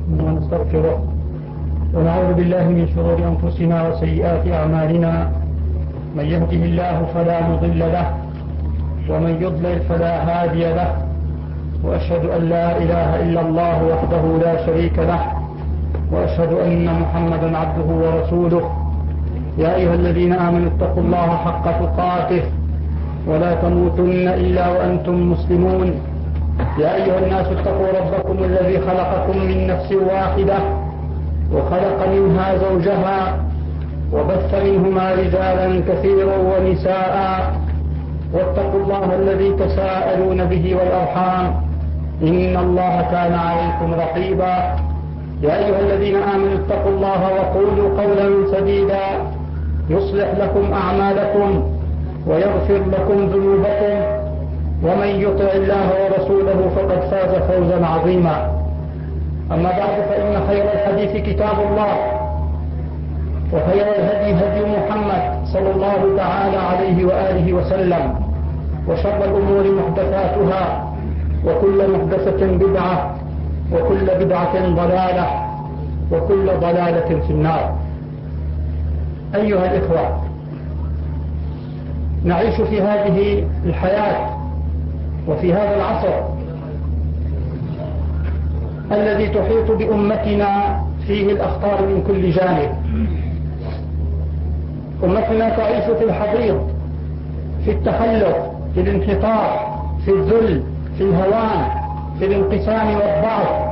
ونستغفره ونعوذ بالله من شرور أنفسنا وسيئات أعمالنا. من يهده الله فلا مضل له ومن يضلل فلا هادي له، وأشهد أن لا إله إلا الله وحده لا شريك له، وأشهد أن محمدا عبده ورسوله. يا أيها الذين آمنوا اتقوا الله حق تقاته ولا تموتن إلا وأنتم مسلمون. يا أيها الناس اتقوا ربكم الذي خلقكم من نفس واحدة وخلق منها زوجها وبث منهما رجالا كثيرا ونساء، واتقوا الله الذي تساءلون به والأرحام إن الله كان عليكم رقيبا. يا أيها الذين آمنوا اتقوا الله وقولوا قولا سديدا يصلح لكم أعمالكم ويغفر لكم ذنوبكم، ومن يطع الله ورسوله فقد فاز فوزا عظيما. أما بعد، فإن خير الحديث كتاب الله، وخير الهدي هدي محمد صلى الله تعالى عليه وآله وسلم، وشر الأمور محدثاتها، وكل محدثة بدعة، وكل بدعة ضلالة، وكل ضلالة في النار. أيها الإخوة، نعيش في هذه الحياة وفي هذا العصر الذي تحيط بأمتنا فيه الأخطار من كل جانب. أمتنا تعيش في الحضيض، في التخلف، في الانحطاط، في الذل، في الهوان، في الانقسام والضعف.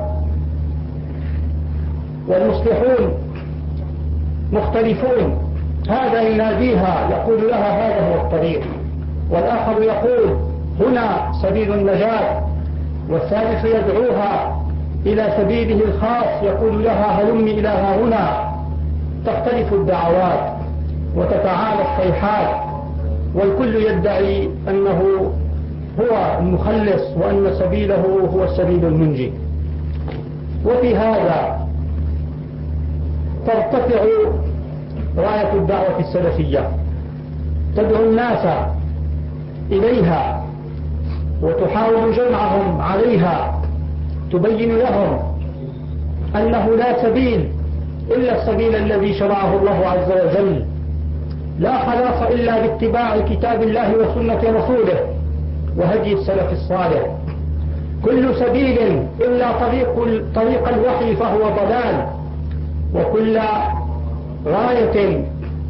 والمصلحون مختلفون، هذا يناديها يقول لها هذا هو الطريق، والآخر يقول هنا سبيل النجاة، والثالث يدعوها إلى سبيله الخاص يقول لها هلمي إلى هنا. تختلف الدعوات وتتعالى الصيحات، والكل يدعي أنه هو المخلص وأن سبيله هو السبيل المنجي. وفي هذا ترتفع راية الدعوة السلفية، تدعو الناس إليها وتحاول جمعهم عليها، تبين لهم أنه لا سبيل إلا السبيل الذي شرعه الله عز وجل، لا خلاص إلا باتباع كتاب الله وسنة رسوله وهدي السلف الصالح. كل سبيل إلا طريق الوحي فهو ضلال، وكل غاية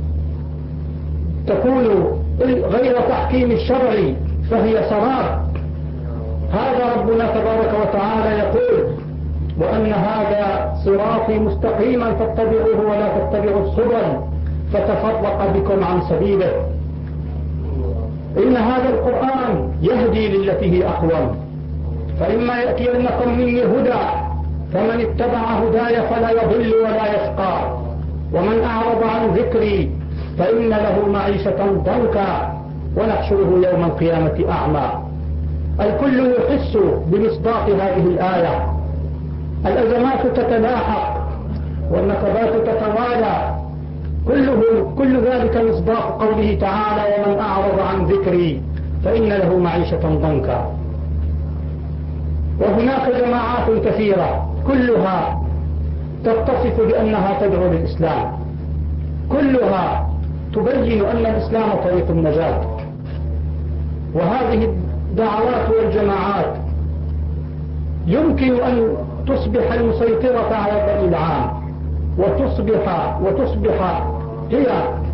تكون غير تحكيم الشرع فهي سراب. هذا ربنا تبارك وتعالى يقول وأن هذا صراطي مستقيما فاتبعوه ولا تتبعوا السبل فتفرق بكم عن سبيله. إن هذا القرآن يهدي للتي هي أقوم، فإما يأتينكم مني هدى فمن اتبع هداي فلا يضل ولا يشقى، ومن أعرض عن ذكري فإن له معيشة ضنكا ونحشره يوم القيامة أعمى. الكل يحس بمصداق هذه الآية. الأزمات تتلاحق والنكبات تتوالى، كل ذلك مصداق قوله تعالى ومن أعرض عن ذكري فإن له معيشة ضنكا. وهناك جماعات كثيرة كلها تتصف بأنها تدعو للإسلام، كلها تبين أن الإسلام طريق النجاة. وهذه الدعوات والجماعات يمكن أن تصبح المسيطرة على الرأي العام، وتصبح هي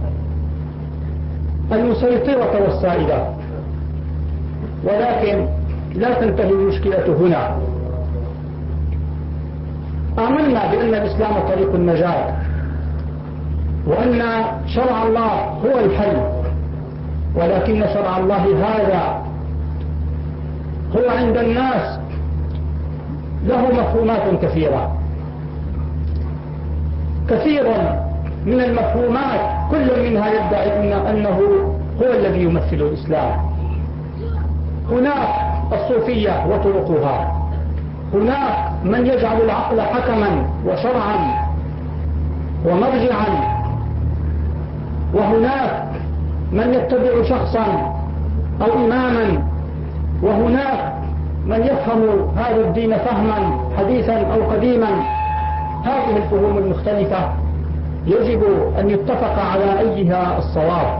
المسيطرة والسائدة، ولكن لا تنتهي المشكلة هنا. آمنا بأن الإسلام طريق النجاة، وأن شرع الله هو الحل، ولكن شرع الله هذا هو عند الناس له مفهومات كثيرة. كثيرا من المفهومات كل منها يدعي أنه هو الذي يمثل الإسلام. هناك الصوفية وطرقها، هناك من يجعل العقل حكما وشرعا ومرجعا، وهناك من يتبع شخصا أو إماما، وهناك من يفهم هذا الدين فهما حديثا أو قديما، هذه الفهوم المختلفة يجب أن يتفق على أيها الصواب.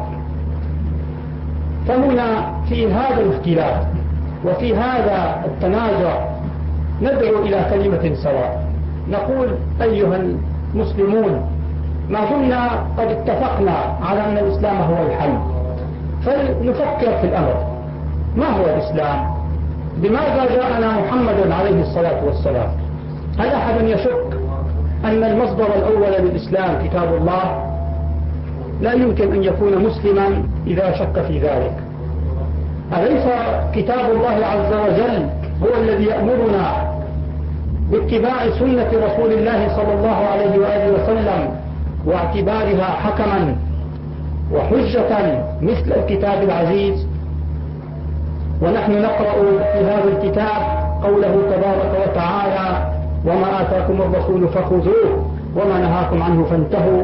فهنا في هذا الاختلاف وفي هذا التنازع ندعو إلى كلمة سواء، نقول أيها المسلمون ما دمنا قد اتفقنا على أن الإسلام هو الحل، فلنفكر في الأمر. ما هو الإسلام؟ بماذا جاءنا محمد عليه الصلاة والسلام؟ هل أحد يشك أن المصدر الأول للإسلام كتاب الله؟ لا يمكن أن يكون مسلما إذا شك في ذلك. أليس كتاب الله عز وجل هو الذي يأمرنا باتباع سنة رسول الله صلى الله عليه وآله وسلم واعتبارها حكما وحجة مثل الكتاب العزيز؟ ونحن نقرأ في هذا الكتاب قوله تبارك وتعالى: وما آتاكم الرسول فخذوه وما نهاكم عنه فانتهوا.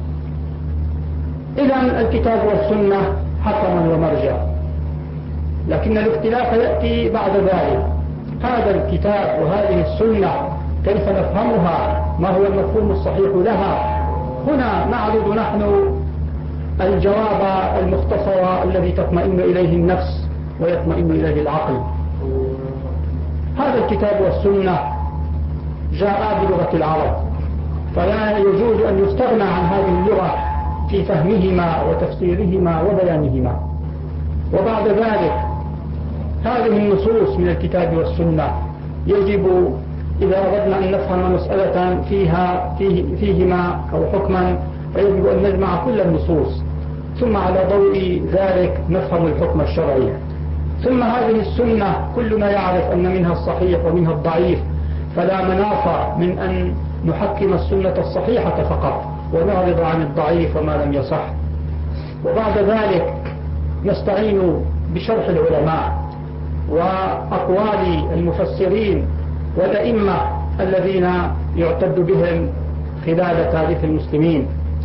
إذن الكتاب والسنة حكما ومرجع، لكن الاختلاف يأتي بعد ذلك. هذا الكتاب وهذه السنة كيف نفهمها؟ ما هو المفهوم الصحيح لها؟ هنا نعرض نحن الجواب المختصر الذي تطمئن إليه النفس ويطمئن إليه العقل. هذا الكتاب والسنة جاء بلغة العرب، فلا يجوز أن يستغنى عن هذه اللغة في فهمهما وتفسيرهما وبيانهما. وبعد ذلك هذه النصوص من الكتاب والسنة يجب إذا أردنا أن نفهم مسألة فيهما أو حكما فيجب أن نجمع كل النصوص، ثم على ضوء ذلك نفهم الحكم الشرعي. ثم هذه السنة كلنا يعرف أن منها الصحيح ومنها الضعيف، فلا مناص من أن نحكم السنة الصحيحة فقط ونعرض عن الضعيف وما لم يصح. وبعد ذلك نستعين بشرح العلماء وأقوال المفسرين والأئمة الذين يعتد بهم خلال تاريخ المسلمين.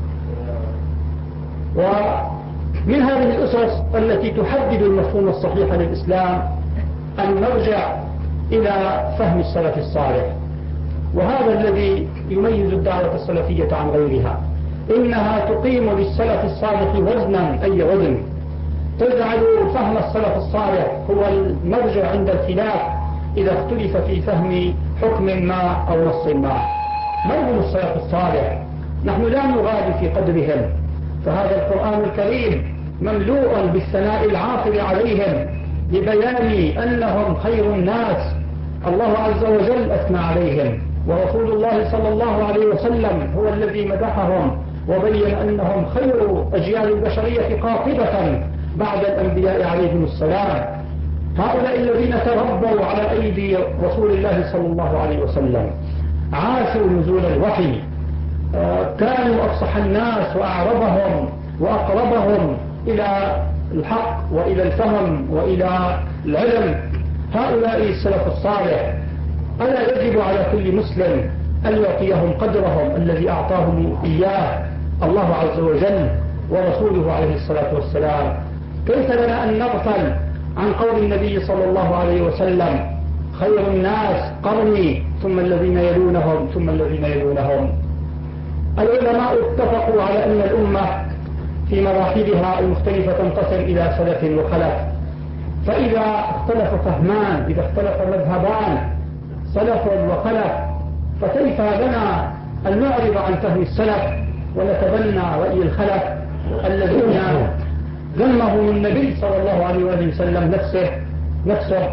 ومن هذه الأسس التي تحدد المفهوم الصحيح للإسلام أن نرجع إلى فهم السلف الصالح، وهذا الذي يميز الدعوة السلفية عن غيرها. إنها تقيم للسلف الصالح وزنا أي وزن، تجعل فهم السلف الصالح هو المرجع عند الخلاف إذا اختلف في فهم حكم ما أو نص ما. من هم السلف الصالح؟ نحن لا نغالي في قدرهم، فهذا القرآن الكريم مملوء بالثناء العاطر عليهم لبيان أنهم خير الناس. الله عز وجل أثنى عليهم، ورسول الله صلى الله عليه وسلم هو الذي مدحهم وبين أنهم خير أجيال البشرية قاطبة بعد الأنبياء عليهم السلام. هؤلاء الذين تربوا على أيدي رسول الله صلى الله عليه وسلم، عاشوا نزول الوحي، كانوا أفصح الناس وأعربهم وأقربهم إلى الحق وإلى الفهم وإلى العلم. هؤلاء السلف الصالح ألا يجب على كل مسلم أن يعطيهم قدرهم الذي أعطاهم إياه الله عز وجل ورسوله عليه الصلاة والسلام؟ كيف لنا أن نغفل عن قول النبي صلى الله عليه وسلم: خير الناس قرني ثم الذين يلونهم ثم الذين يلونهم؟ العلماء اتفقوا على أن الأمة في مراحلها المختلفة تنقسم إلى سلف وخلف، فإذا اختلف فهمان، إذا اختلف مذهبان سلف وخلف، فكيف لنا أن نعرض عن فهم السلف ونتبنى رأي الخلف الذين ذمه النبي صلى الله عليه وسلم نفسه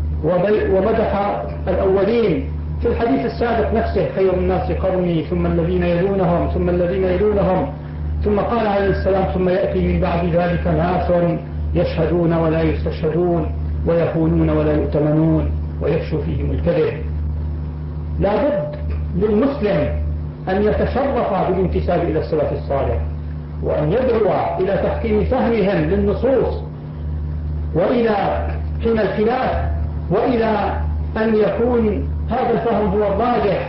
ومدح الأولين في الحديث السابق نفسه: خير الناس قرني ثم الذين يلونهم ثم الذين يلونهم. ثم قال عليه السلام: ثم يأتي من بعد ذلك ناس يشهدون ولا يستشهدون ويخونون ولا يؤتمنون ويفشو فيهم الكذب. لا بد للمسلم أن يتشرف بالانتساب إلى السلف الصالح، وأن يدعو إلى تحكيم فهمهم للنصوص وإلى حين الخلاف، وإلى أن يكون هذا الفهم هو الراجح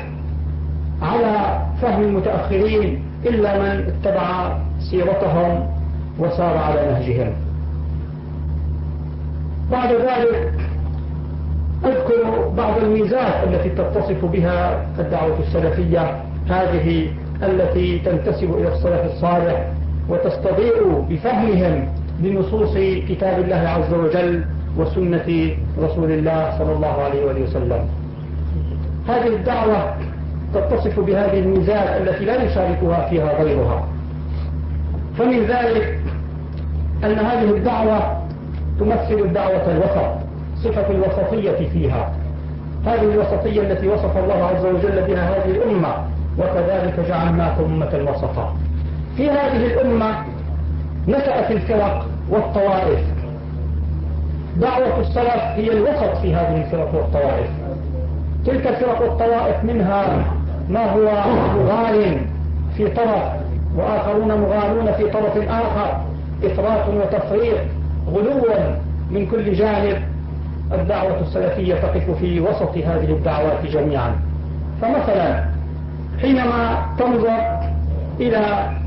على فهم المتأخرين إلا من اتبع سيرتهم وسار على نهجهم. بعد ذلك أذكر بعض الميزات التي تتصف بها الدعوة السلفية، هذه التي تنتسب إلى السلف الصالح وتستضيء بفهمهم لنصوص كتاب الله عز وجل وسنة رسول الله صلى الله عليه وسلم. هذه الدعوة تتصف بهذه الميزات التي لا يشاركها فيها غيرها. فمن ذلك أن هذه الدعوة تمثل الدعوة الوسط، صفة الوسطية فيها، هذه الوسطية التي وصف الله عز وجل بها هذه الأمة: وكذلك جعلناكم أمة وسطا. في هذه الأمة نشأت الفرق والطوائف. دعوة السلف هي الوسط في هذه الفرق والطوائف. تلك الفرق والطوائف منها ما هو مغال في طرف، وآخرون مغالون في طرف آخر، إفراط وتفريط، غلو من كل جانب. الدعوة السلفية تقف في وسط هذه الدعوات جميعا. فمثلا حينما تنظر إلى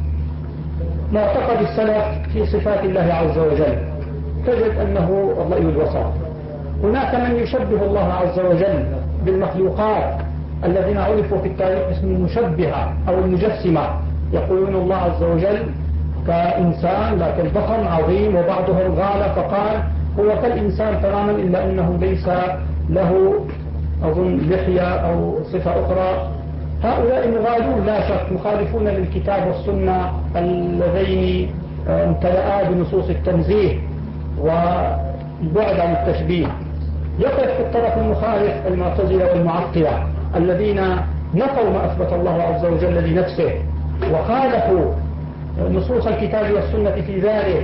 معتقد السلف في صفات الله عز وجل تجد أنه الرأي الوسط. هناك من يشبه الله عز وجل بالمخلوقات الذين عرفوا في التاريخ اسم المشبهة أو المجسمة، يقولون الله عز وجل كإنسان لكن ضخم عظيم، وبعضهم غال فقال هو كالإنسان تماما إلا أنه ليس له أظن لحية أو صفة أخرى. هؤلاء مغالون لا شك، مخالفون للكتاب والسنة اللذين امتلأا بنصوص التنزيه والبعد عن التشبيه. يقف في الطرف المخالف المعتزلة والمعطلة الذين نفوا ما أثبت الله عز وجل لنفسه وخالفوا نصوص الكتاب والسنة في ذلك،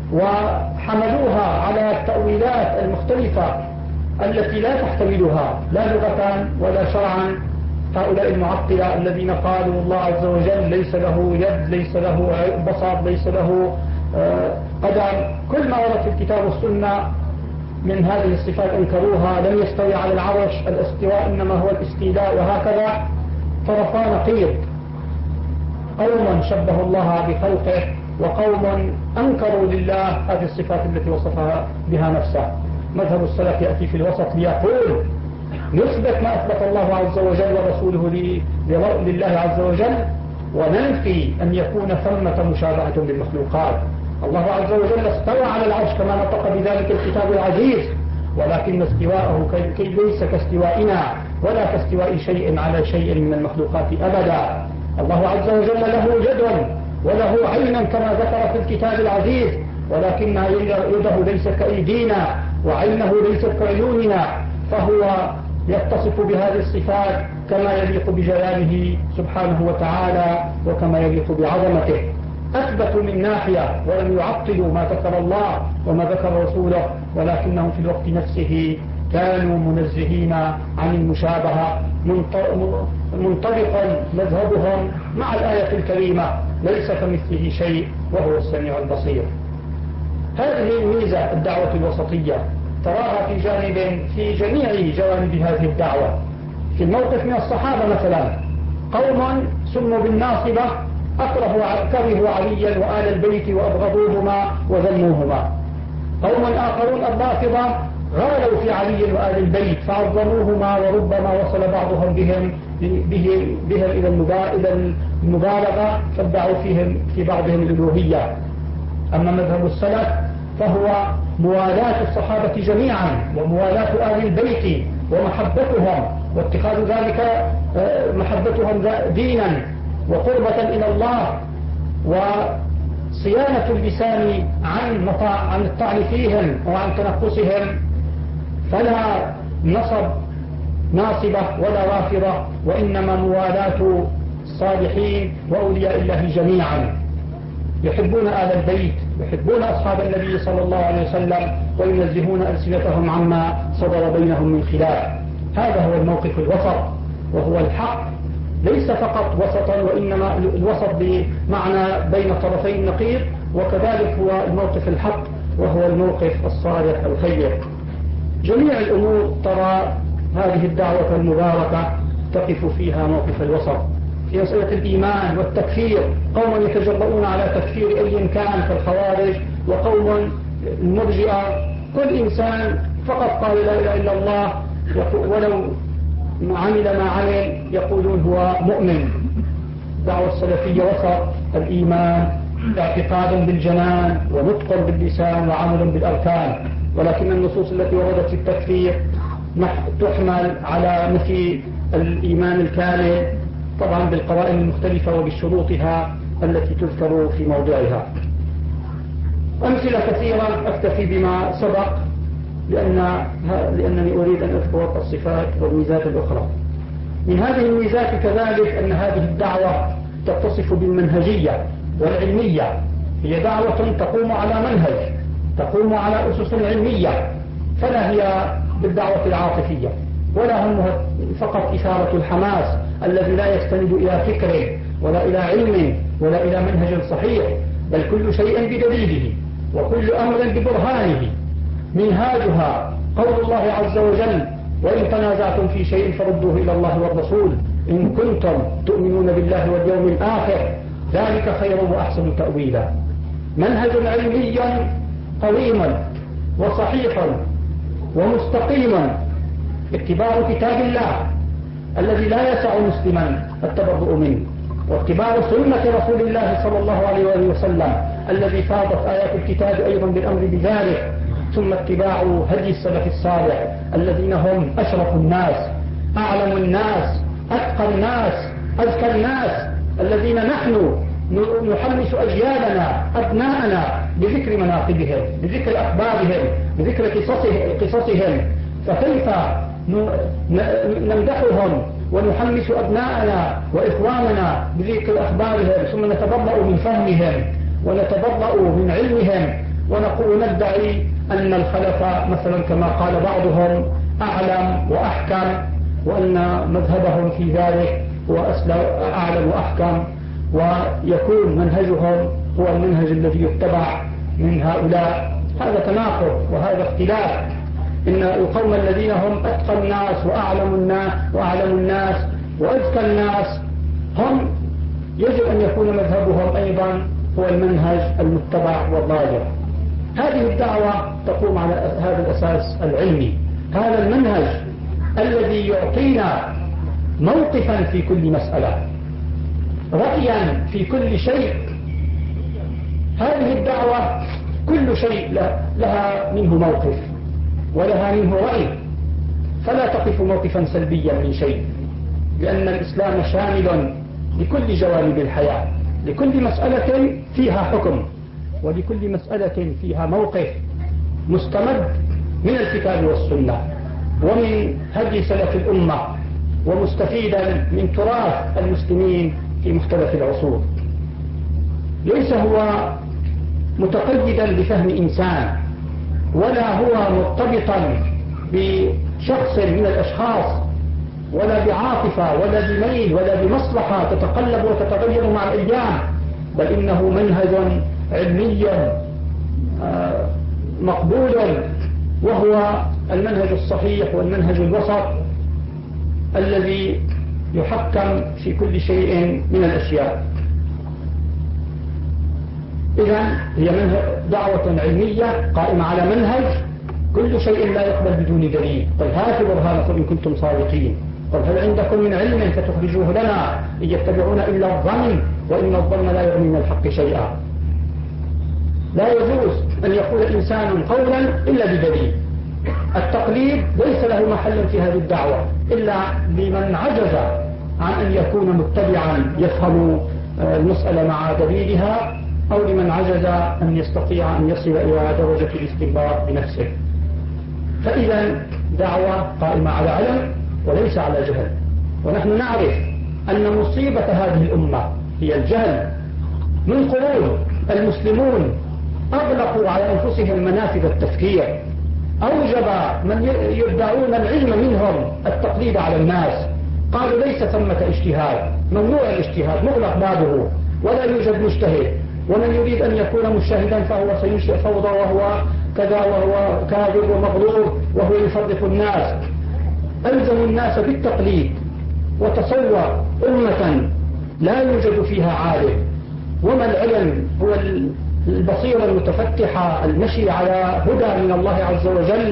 وحملوها على التأويلات المختلفة التي لا تحتملها لا لغة ولا شرعا. هؤلاء المعطلة الذين قالوا الله عز وجل ليس له يد، ليس له بصر، ليس له قدم، كل ما ورد في الكتاب والسنة من هذه الصفات انكروها. لم يستوي على العرش، الاستواء إنما هو الاستيلاء، وهكذا. طرفان نقيض: قوم شبه الله بخلقه، وقوم أنكروا لله هذه الصفات التي وصفها بها نفسه. مذهب السلف يأتي في الوسط ليقول نثبت ما أثبت الله عز وجل ورسوله لله عز وجل، وننفي أن يكون ثمة مشابهة للمخلوقات. الله عز وجل استوى على العرش كما نطق بذلك الكتاب العزيز، ولكن استواءه ليس كاستوائنا ولا كاستواء شيء على شيء من المخلوقات أبدا. الله عز وجل له يد وله عينا كما ذكر في الكتاب العزيز، ولكن يده ليست كأيدينا وعينه ليست كعيوننا، فهو يتصف بهذه الصفات كما يليق بجلاله سبحانه وتعالى وكما يليق بعظمته. أثبتوا من ناحية ولم يعطلوا ما ذكر الله وما ذكر رسوله، ولكنهم في الوقت نفسه كانوا منزهين عن المشابهة، منطبقا مذهبهم مع الآية الكريمة: ليس كمثله شيء وهو السميع البصير. هذه الميزة الدعوة الوسطية تراها في جميع جوانب هذه الدعوة. في الموقف من الصحابة مثلا قوم سموا بالناصبة كرهوا عليا وآل البيت وأبغضوهما وذموهما. قوم آخرون الرافضة غالوا في علي وآل البيت فعظموهما، وربما وصل بعضهم بهم إلى المبالغة فادعوا في بعضهم الألوهية. أما مذهب السلف فهو موالاة الصحابة جميعا وموالاة آل البيت ومحبتهم، واتخاذ ذلك محبتهم دينا وقربة إلى الله، وصيانة اللسان عن الطعن فيهم وعن تنقصهم. فلا ناصبة ولا رافضة، وإنما موالاة الصالحين وأولياء الله جميعا. يحبون آل البيت، يحبون أصحاب النبي صلى الله عليه وسلم، وينزهون ألسنتهم عما صدر بينهم من خلاف. هذا هو الموقف الوسط، وهو الحق، ليس فقط وسطا وإنما الوسط بمعنى بين طرفي النقيض، وكذلك هو الموقف الحق وهو الموقف الصالح الخير. جميع الأمور ترى هذه الدعوة المباركة تقف فيها موقف الوسط. في مسألة الإيمان والتكفير قوم يتجرؤون على تكفير أي كان كالخوارج، وقوم المرجئة كل إنسان فقط قال لا إله إلا الله ولو عمل ما عمل يقولون هو مؤمن. الدعوة السلفية وسط الإيمان، اعتقاد بالجنان ونطق باللسان وعمل بالأركان، ولكن النصوص التي وردت في التكفير تحمل على نفي الإيمان الكامل، طبعا بالقرائن المختلفة وبشروطها التي تذكر في موضعها. أمثلة كثيرة، أكتفي بما سبق لأنني أريد أن أذكر الصفات والميزات الأخرى. من هذه الميزات كذلك أن هذه الدعوة تتصف بالمنهجية والعلمية. هي دعوة تقوم على منهج، تقوم على أسس علمية، فلا هي بالدعوة العاطفية، ولا همها فقط إثارة الحماس الذي لا يستند إلى فكر ولا إلى علم ولا إلى منهج صحيح، بل كل شيء بدليله وكل أمر ببرهانه. منهاجها قول الله عز وجل: وإن تنازعتم في شيء فردوه إلى الله والرسول إن كنتم تؤمنون بالله واليوم الآخر ذلك خير وأحسن تأويلا. منهج علمي قويم وصحيح ومستقيم، اتباع كتاب الله الذي لا يسع مسلما التبرؤ منه، واتباع سنة رسول الله صلى الله عليه وآله وسلم الذي فاضت آيات الكتاب أيضا بالأمر بذلك، ثم اتباع هدي السلف الصالح الذين هم أشرف الناس، أعلم الناس، أتقى الناس، أذكى الناس، الذين نحن نحمس أجيالنا أبناءنا بذكر مناقبهم، بذكر أخبارهم، بذكر قصصهم. فكيف نمدحهم ونحمس أبناءنا وإخواننا بذكر أخبارهم، ثم نتبرأ من فهمهم ونتبرأ من علمهم وندعي أن الخلف مثلا كما قال بعضهم أعلم وأحكم، وأن مذهبهم في ذلك هو أعلم وأحكم، ويكون منهجهم هو المنهج الذي يتبع من هؤلاء. هذا تناقض وهذا اختلاف. إن القوم الذين هم أتقى الناس وأعلم الناس وأذكى الناس هم يجب أن يكون مذهبهم أيضا هو المنهج المتبع والراجح. هذه الدعوة تقوم على هذا الأساس العلمي، هذا المنهج الذي يعطينا موقفا في كل مسألة، رأيا في كل شيء. هذه الدعوة كل شيء لها منه موقف ولها منه رأي، فلا تقف موقفا سلبيا من شيء، لأن الإسلام شامل لكل جوانب الحياة، لكل مسألة فيها حكم، ولكل مسألة فيها موقف مستمد من الكتاب والسنة ومن هدي سلف الأمة، ومستفيدا من تراث المسلمين في مختلف العصور. ليس هو متقيدا بفهم إنسان، ولا هو مرتبطا بشخص من الأشخاص، ولا بعاطفة ولا بميل ولا بمصلحة تتقلب وتتغير مع الأيام، بل إنه منهج علمي مقبول، وهو المنهج الصحيح والمنهج الوسط الذي يحكم في كل شيء من الأشياء. إذن هي دعوة علمية قائمة على منهج، كل شيء لا يقبل بدون دليل. قل هاتوا برهانكم إن كنتم صادقين، قل هل عندكم من علم فتخرجوه لنا، إن يتبعون إلا الظن وإن الظن لا يغني من الحق شيئا. لا يجوز أن يقول الإنسان قولا إلا بدليل. التقليد ليس له محل في هذه الدعوة إلا لمن عجز عن أن يكون متبعا يفهم المسألة مع دليلها، أو لمن عجز أن يستطيع أن يصل إلى درجة الاستنباط بنفسه. فإذا دعوة قائمة على علم وليس على جهل، ونحن نعرف أن مصيبة هذه الأمة هي الجهل. من قرون المسلمون أغلقوا على أنفسهم منافذ التفكير، أوجب من يدعون العلم منهم التقليد على الناس، قالوا ليس ثمة اجتهاد، ممنوع الاجتهاد، مغلق بابه ولا يوجد مجتهد، ومن يريد أن يكون مجتهدا فهو سينشئ فوضى وهو كذا وهو كاذب ومغرور وهو يفرق الناس. ألزموا الناس بالتقليد، وتصور أمة لا يوجد فيها عالم، وما العلم هو البصيرة المتفتحة المشي على هدى من الله عز وجل،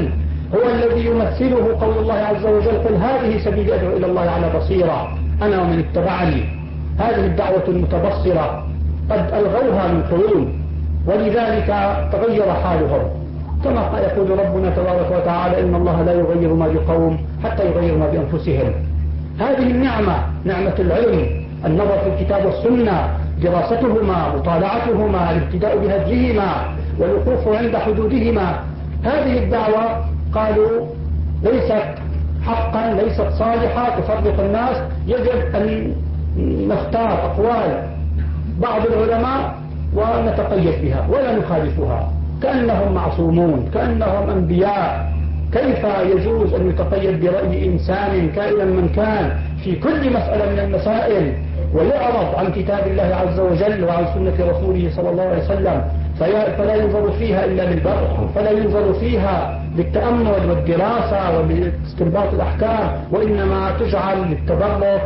هو الذي يمثله قول الله عز وجل: قل هذه سبيلي أدعو إلى الله على بصيرة أنا ومن اتبعني. هذه الدعوة المتبصرة قد ألغوها من قرون، ولذلك تغير حالهم، كما يقول ربنا تبارك وتعالى: إن الله لا يغير ما بقوم حتى يغيروا ما بأنفسهم. هذه النعمة، نعمة العلم، النظر في الكتاب والسنة، دراستهما، مطالعتهما، الابتداء بهديهما، والوقوف عند حدودهما، هذه الدعوة قالوا ليست حقا، ليست صالحة، تفرق الناس. يجب أن نختار أقوال بعض العلماء ونتقيد بها ولا نخالفها، كأنهم معصومون، كأنهم أنبياء. كيف يجوز أن يتقيد برأي إنسان كائنا من كان في كل مسألة من المسائل، ويعرض عن كتاب الله عز وجل وعن سنة رسوله صلى الله عليه وسلم، فلا ينظر فيها إلا للبر، فلا ينظر فيها للتأمل والدراسة ولاستنباط الأحكام، وإنما تجعل للتبرك.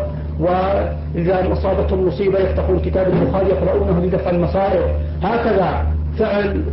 وإذا أصابتهم مصيبة يفتحون كتاب البخاري يقرؤونه لدفع المصائب. هكذا فعل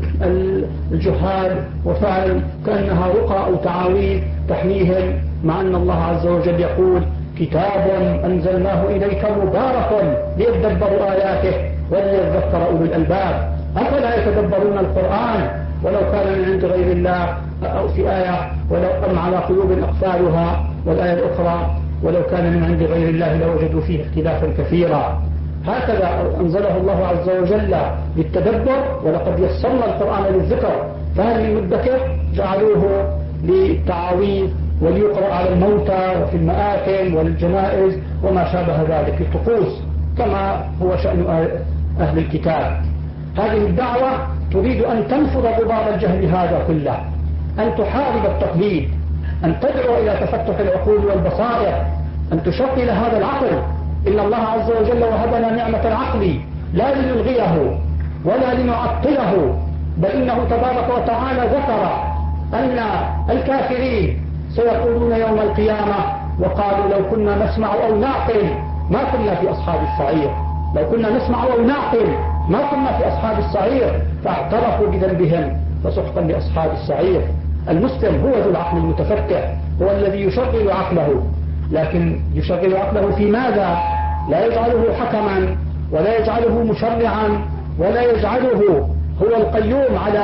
الجهال، وفعل كأنها رقى أو تعاويذ تحميهم، مع أن الله عز وجل يقول: كتاب أنزلناه إليك مبارك ليدبروا آياته وليذكر أولو الألباب. أفلا يتدبرون القرآن ولو كان من عند غير الله، أو في آية: ولو أم على قلوب أقفالها، والآية الأخرى: ولو كان من عند غير الله لوجدوا فيه اختلافا كثيرا. هكذا أنزله الله عز وجل للتدبر، ولقد يسرنا القرآن للذكر، فهل من مدكر؟ جعلوه للتعاويذ وليقرأ على الموتى وفي المآتم والجنائز وما شابه ذلك، الطقوس، كما هو شأن أهل الكتاب. هذه الدعوة تريد أن تنفض غبار الجهل هذا كله، أن تحارب التقليد، أن تدعو إلى تفتح العقول والبصائر، أن تشغل هذا العقل. إن الله عز وجل وهبنا نعمة العقل لا لنلغيه ولا لنعطله، بل إنه تبارك وتعالى ذكر أن الكافرين سيقولون يوم القيامة: وقالوا لو كنا نسمع أو نعقل ما كنا في أصحاب السعير. لو كنا نسمع أو نعقل ما كنا في أصحاب السعير، فاعترفوا بذنبهم فسحقا لأصحاب السعير. المسلم هو ذو العقل المتفتح، هو الذي يشغل عقله، لكن يشغل عقله في ماذا؟ لا يجعله حكما، ولا يجعله مشرعا، ولا يجعله هو القيوم على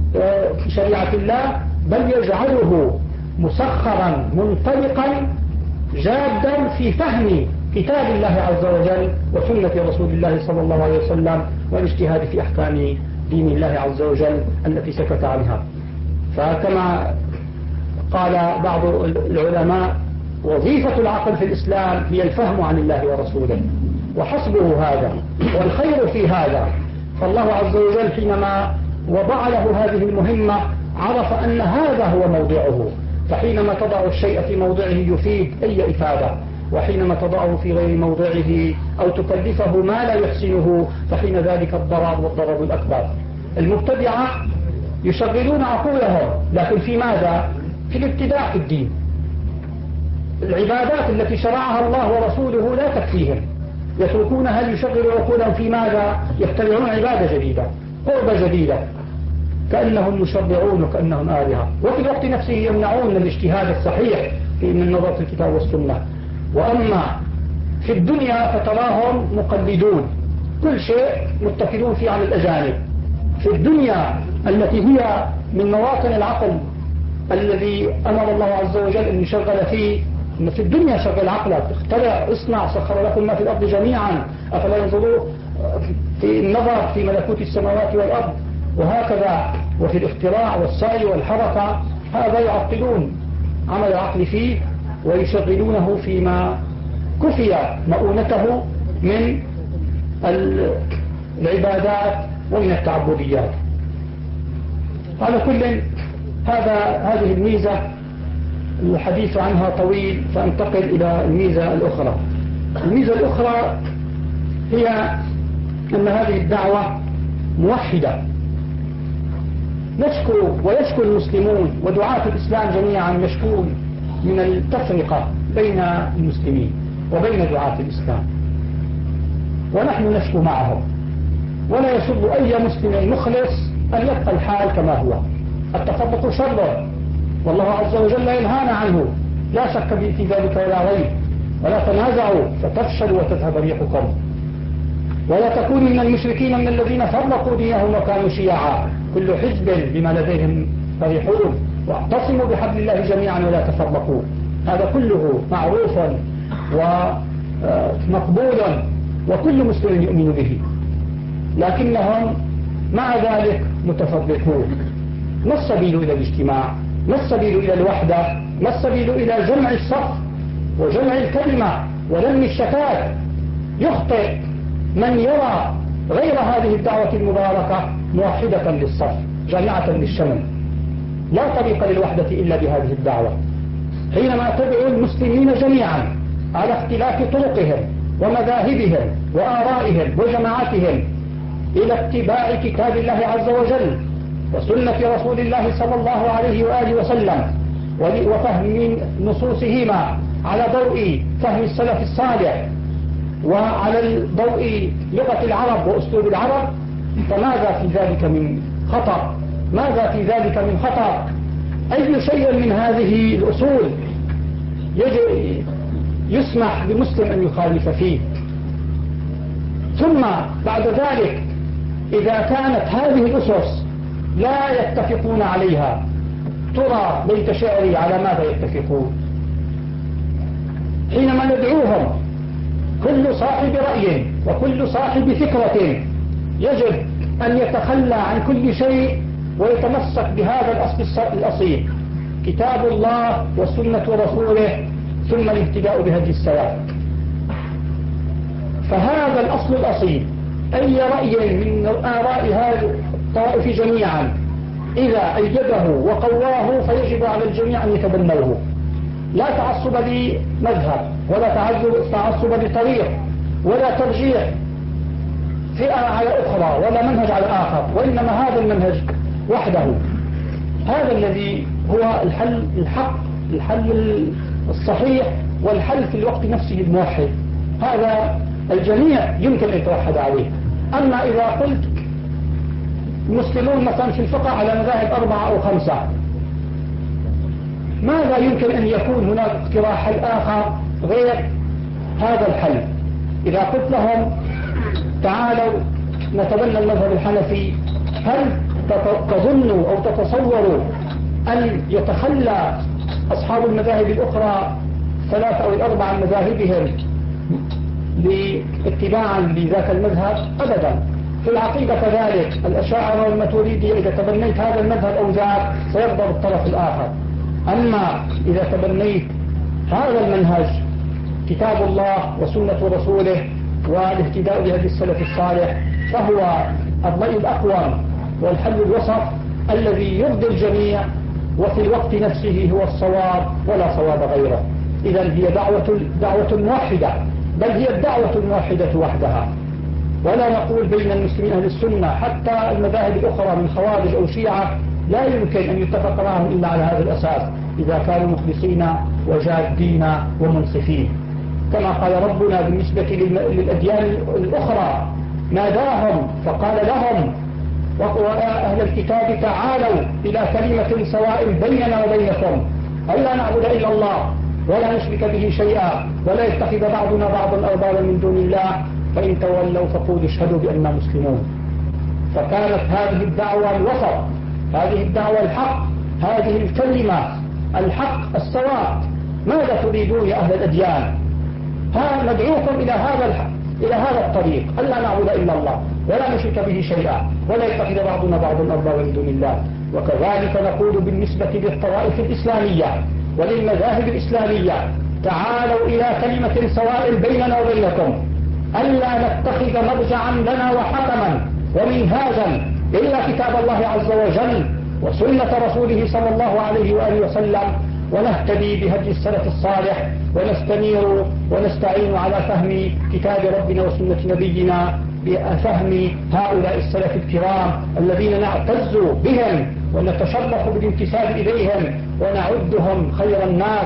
شريعة الله، بل يجعله مسخرا منطلقا جادا في فهم كتاب الله عز وجل وسنة رسول الله صلى الله عليه وسلم، والاجتهاد في أحكام دين الله عز وجل التي سكت عنها. فكما قال بعض العلماء: وظيفة العقل في الإسلام هي الفهم عن الله ورسوله، وحسبه هذا، والخير في هذا. فالله عز وجل حينما وضع له هذه المهمة عرف أن هذا هو موضعه، فحينما تضع الشيء في موضعه يفيد أي إفادة، وحينما تضعه في غير موضعه أو تكلفه ما لا يحسنه فحين ذلك الضرر والضرر الأكبر. المبتدعة يشغلون عقولهم، لكن في ماذا؟ في الابتداع في الدين. العبادات التي شرعها الله ورسوله لا تكفيهم، يتركونها ليشغلوا عقولهم في ماذا؟ يخترعون عبادة جديدة، قربة جديدة، كأنهم مشرعون وكأنهم آلهة، وفي الوقت نفسه يمنعون الاجتهاد الصحيح من نظرة الكتاب والسنة. وأما في الدنيا فتراهم مقلدون، كل شيء متكلون فيه على الأجانب. في الدنيا التي هي من مواطن العقل الذي أمر الله عز وجل أن يشغل فيه، إن في الدنيا شغل عقلك، اخترع، اصنع، سخر لكم ما في الأرض جميعا، أفلا ينظروا في النظر في ملكوت السماوات والأرض، وهكذا. وفي الاختراع والسعي والحركة هذا يعطلون عمل العقل فيه ويشغلونه فيما كفي مؤونته من العبادات ومن التعبديات. على كل هذه الميزة الحديث عنها طويل، فانتقل إلى الميزة الأخرى. الميزة الأخرى هي أن هذه الدعوة موحدة. نشكو ويشكو المسلمون ودعاة الإسلام جميعا يشكون من التفرقة بين المسلمين وبين دعاة الإسلام، ونحن نشكو معهم. ولا يسر أي مسلم مخلص أن يبقى الحال كما هو. التفرق شر، والله عز وجل ينهانا عنه، لا شك في ذلك ولا ريب. ولا تنازعوا فتفشلوا وتذهب ريحكم، ولا تكونوا من المشركين من الذين فرقوا دينهم وكانوا شيعا، كل حزب بما لديهم فرحون، واعتصموا بحبل الله جميعا ولا تفرقوا. هذا كله معروف ومقبول وكل مسلم يؤمن به، لكنهم مع ذلك متفرقون. ما السبيل إلى الاجتماع؟ ما السبيل إلى الوحدة؟ ما السبيل إلى جمع الصف وجمع الكلمة ولم الشتات؟ يخطئ من يرى غير هذه الدعوة المباركة موحدة للصف جامعة للشمل. لا طريق للوحدة إلا بهذه الدعوة. حينما تدعو المسلمين جميعا على اختلاف طرقهم ومذاهبهم وآرائهم وجماعتهم إلى اتباع كتاب الله عز وجل وسنة رسول الله صلى الله عليه وآله وسلم وفهم نصوصهما على ضوء فهم السلف الصالح وعلى ضوء لغة العرب وأسلوب العرب، فماذا في ذلك من خطأ؟ ماذا في ذلك من خطأ؟ أي شيء من هذه الأصول يسمح لمسلم أن يخالف فيه؟ ثم بعد ذلك إذا كانت هذه الأسس لا يتفقون عليها، ترى بيت شعري على ماذا يتفقون؟ حينما ندعوهم كل صاحب رأي وكل صاحب فكرة يجب أن يتخلى عن كل شيء ويتمسك بهذا الأصل الأصيل، كتاب الله وسنة رسوله، ثم الاهتداء بهدي السلف. فهذا الأصل الأصيل أي رأي من آراء هذه الطائف جميعا إذا أيده وقواه فيجب على الجميع أن يتبنوه، لا تعصب لمذهب ولا تعصب لطريق ولا ترجيح فئة على أخرى ولا منهج على آخر، وإنما هذا المنهج وحده. هذا الذي هو الحل الصحيح والحل في الوقت نفسه الموحد. هذا الجميع يمكن أن يتوحد عليه. أما إذا قلت مسلمون مثلا في الفقه على مذاهب 4 أو 5، ماذا يمكن أن يكون هناك اقتراح الآخر غير هذا الحل؟ إذا قلت لهم تعالوا نتبنى المذهب الحنفي، هل تظنوا أو تتصوروا أن يتخلى أصحاب المذاهب الأخرى 3 أو 4 من مذاهبهم اتباعا لذاك المذهب؟ أبدا. في العقيدة كذلك، الأشاعرة والماتريدية إذا تبنيت هذا المذهب أو ذاك سيرضى الطرف الآخر. أما إذا تبنيت هذا المنهج كتاب الله وسنة رسوله والاهتداء بهدي السلف الصالح فهو الرأي الأقوم والحل الوسط الذي يرضي الجميع وفي الوقت نفسه هو الصواب ولا صواب غيره. إذا هي دعوة موحدة، بل هي الدعوة الموحدة وحدها. ولا نقول بين المسلمين أهل السنة حتى المذاهب الأخرى من خوارج أو شيعة لا يمكن أن يتفق معهم إلا على هذا الأساس إذا كانوا مخلصين وجادين ومنصفين. كما قال ربنا بالنسبة للأديان الأخرى ناداهم فقال لهم وأهل الكتاب تعالوا إلى كلمة سواء بيننا وبينكم ألا نعبد إلا الله ولا نشرك به شيئا ولا يتخذ بعضنا بعضا أربابا من دون الله فإن تولوا فقولوا اشهدوا بأننا مسلمون. فكانت هذه الدعوة الوسط، هذه الدعوة الحق، هذه الكلمة الحق السواء. ماذا تريدون يا أهل الأديان؟ ندعوكم إلى هذا الطريق، ألا نعبد إلا الله ولا نشرك به شيئا ولا يتخذ بعضنا بعضا أربابا من دون الله. وكذلك نقول بالنسبة للطوائف الإسلامية وللمذاهب الإسلامية تعالوا إلى كلمة سواء بيننا وبينكم ألا نتخذ مرجعا لنا وحكما ومنهاجا إلا كتاب الله عز وجل وسنة رسوله صلى الله عليه وآله وسلم، ونهتدي بهدي السلف الصالح ونستنير ونستعين على فهم كتاب ربنا وسنة نبينا بفهم هؤلاء السلف الكرام الذين نعتز بهم ونتشرف بالانتساب إليهم ونعدهم خير الناس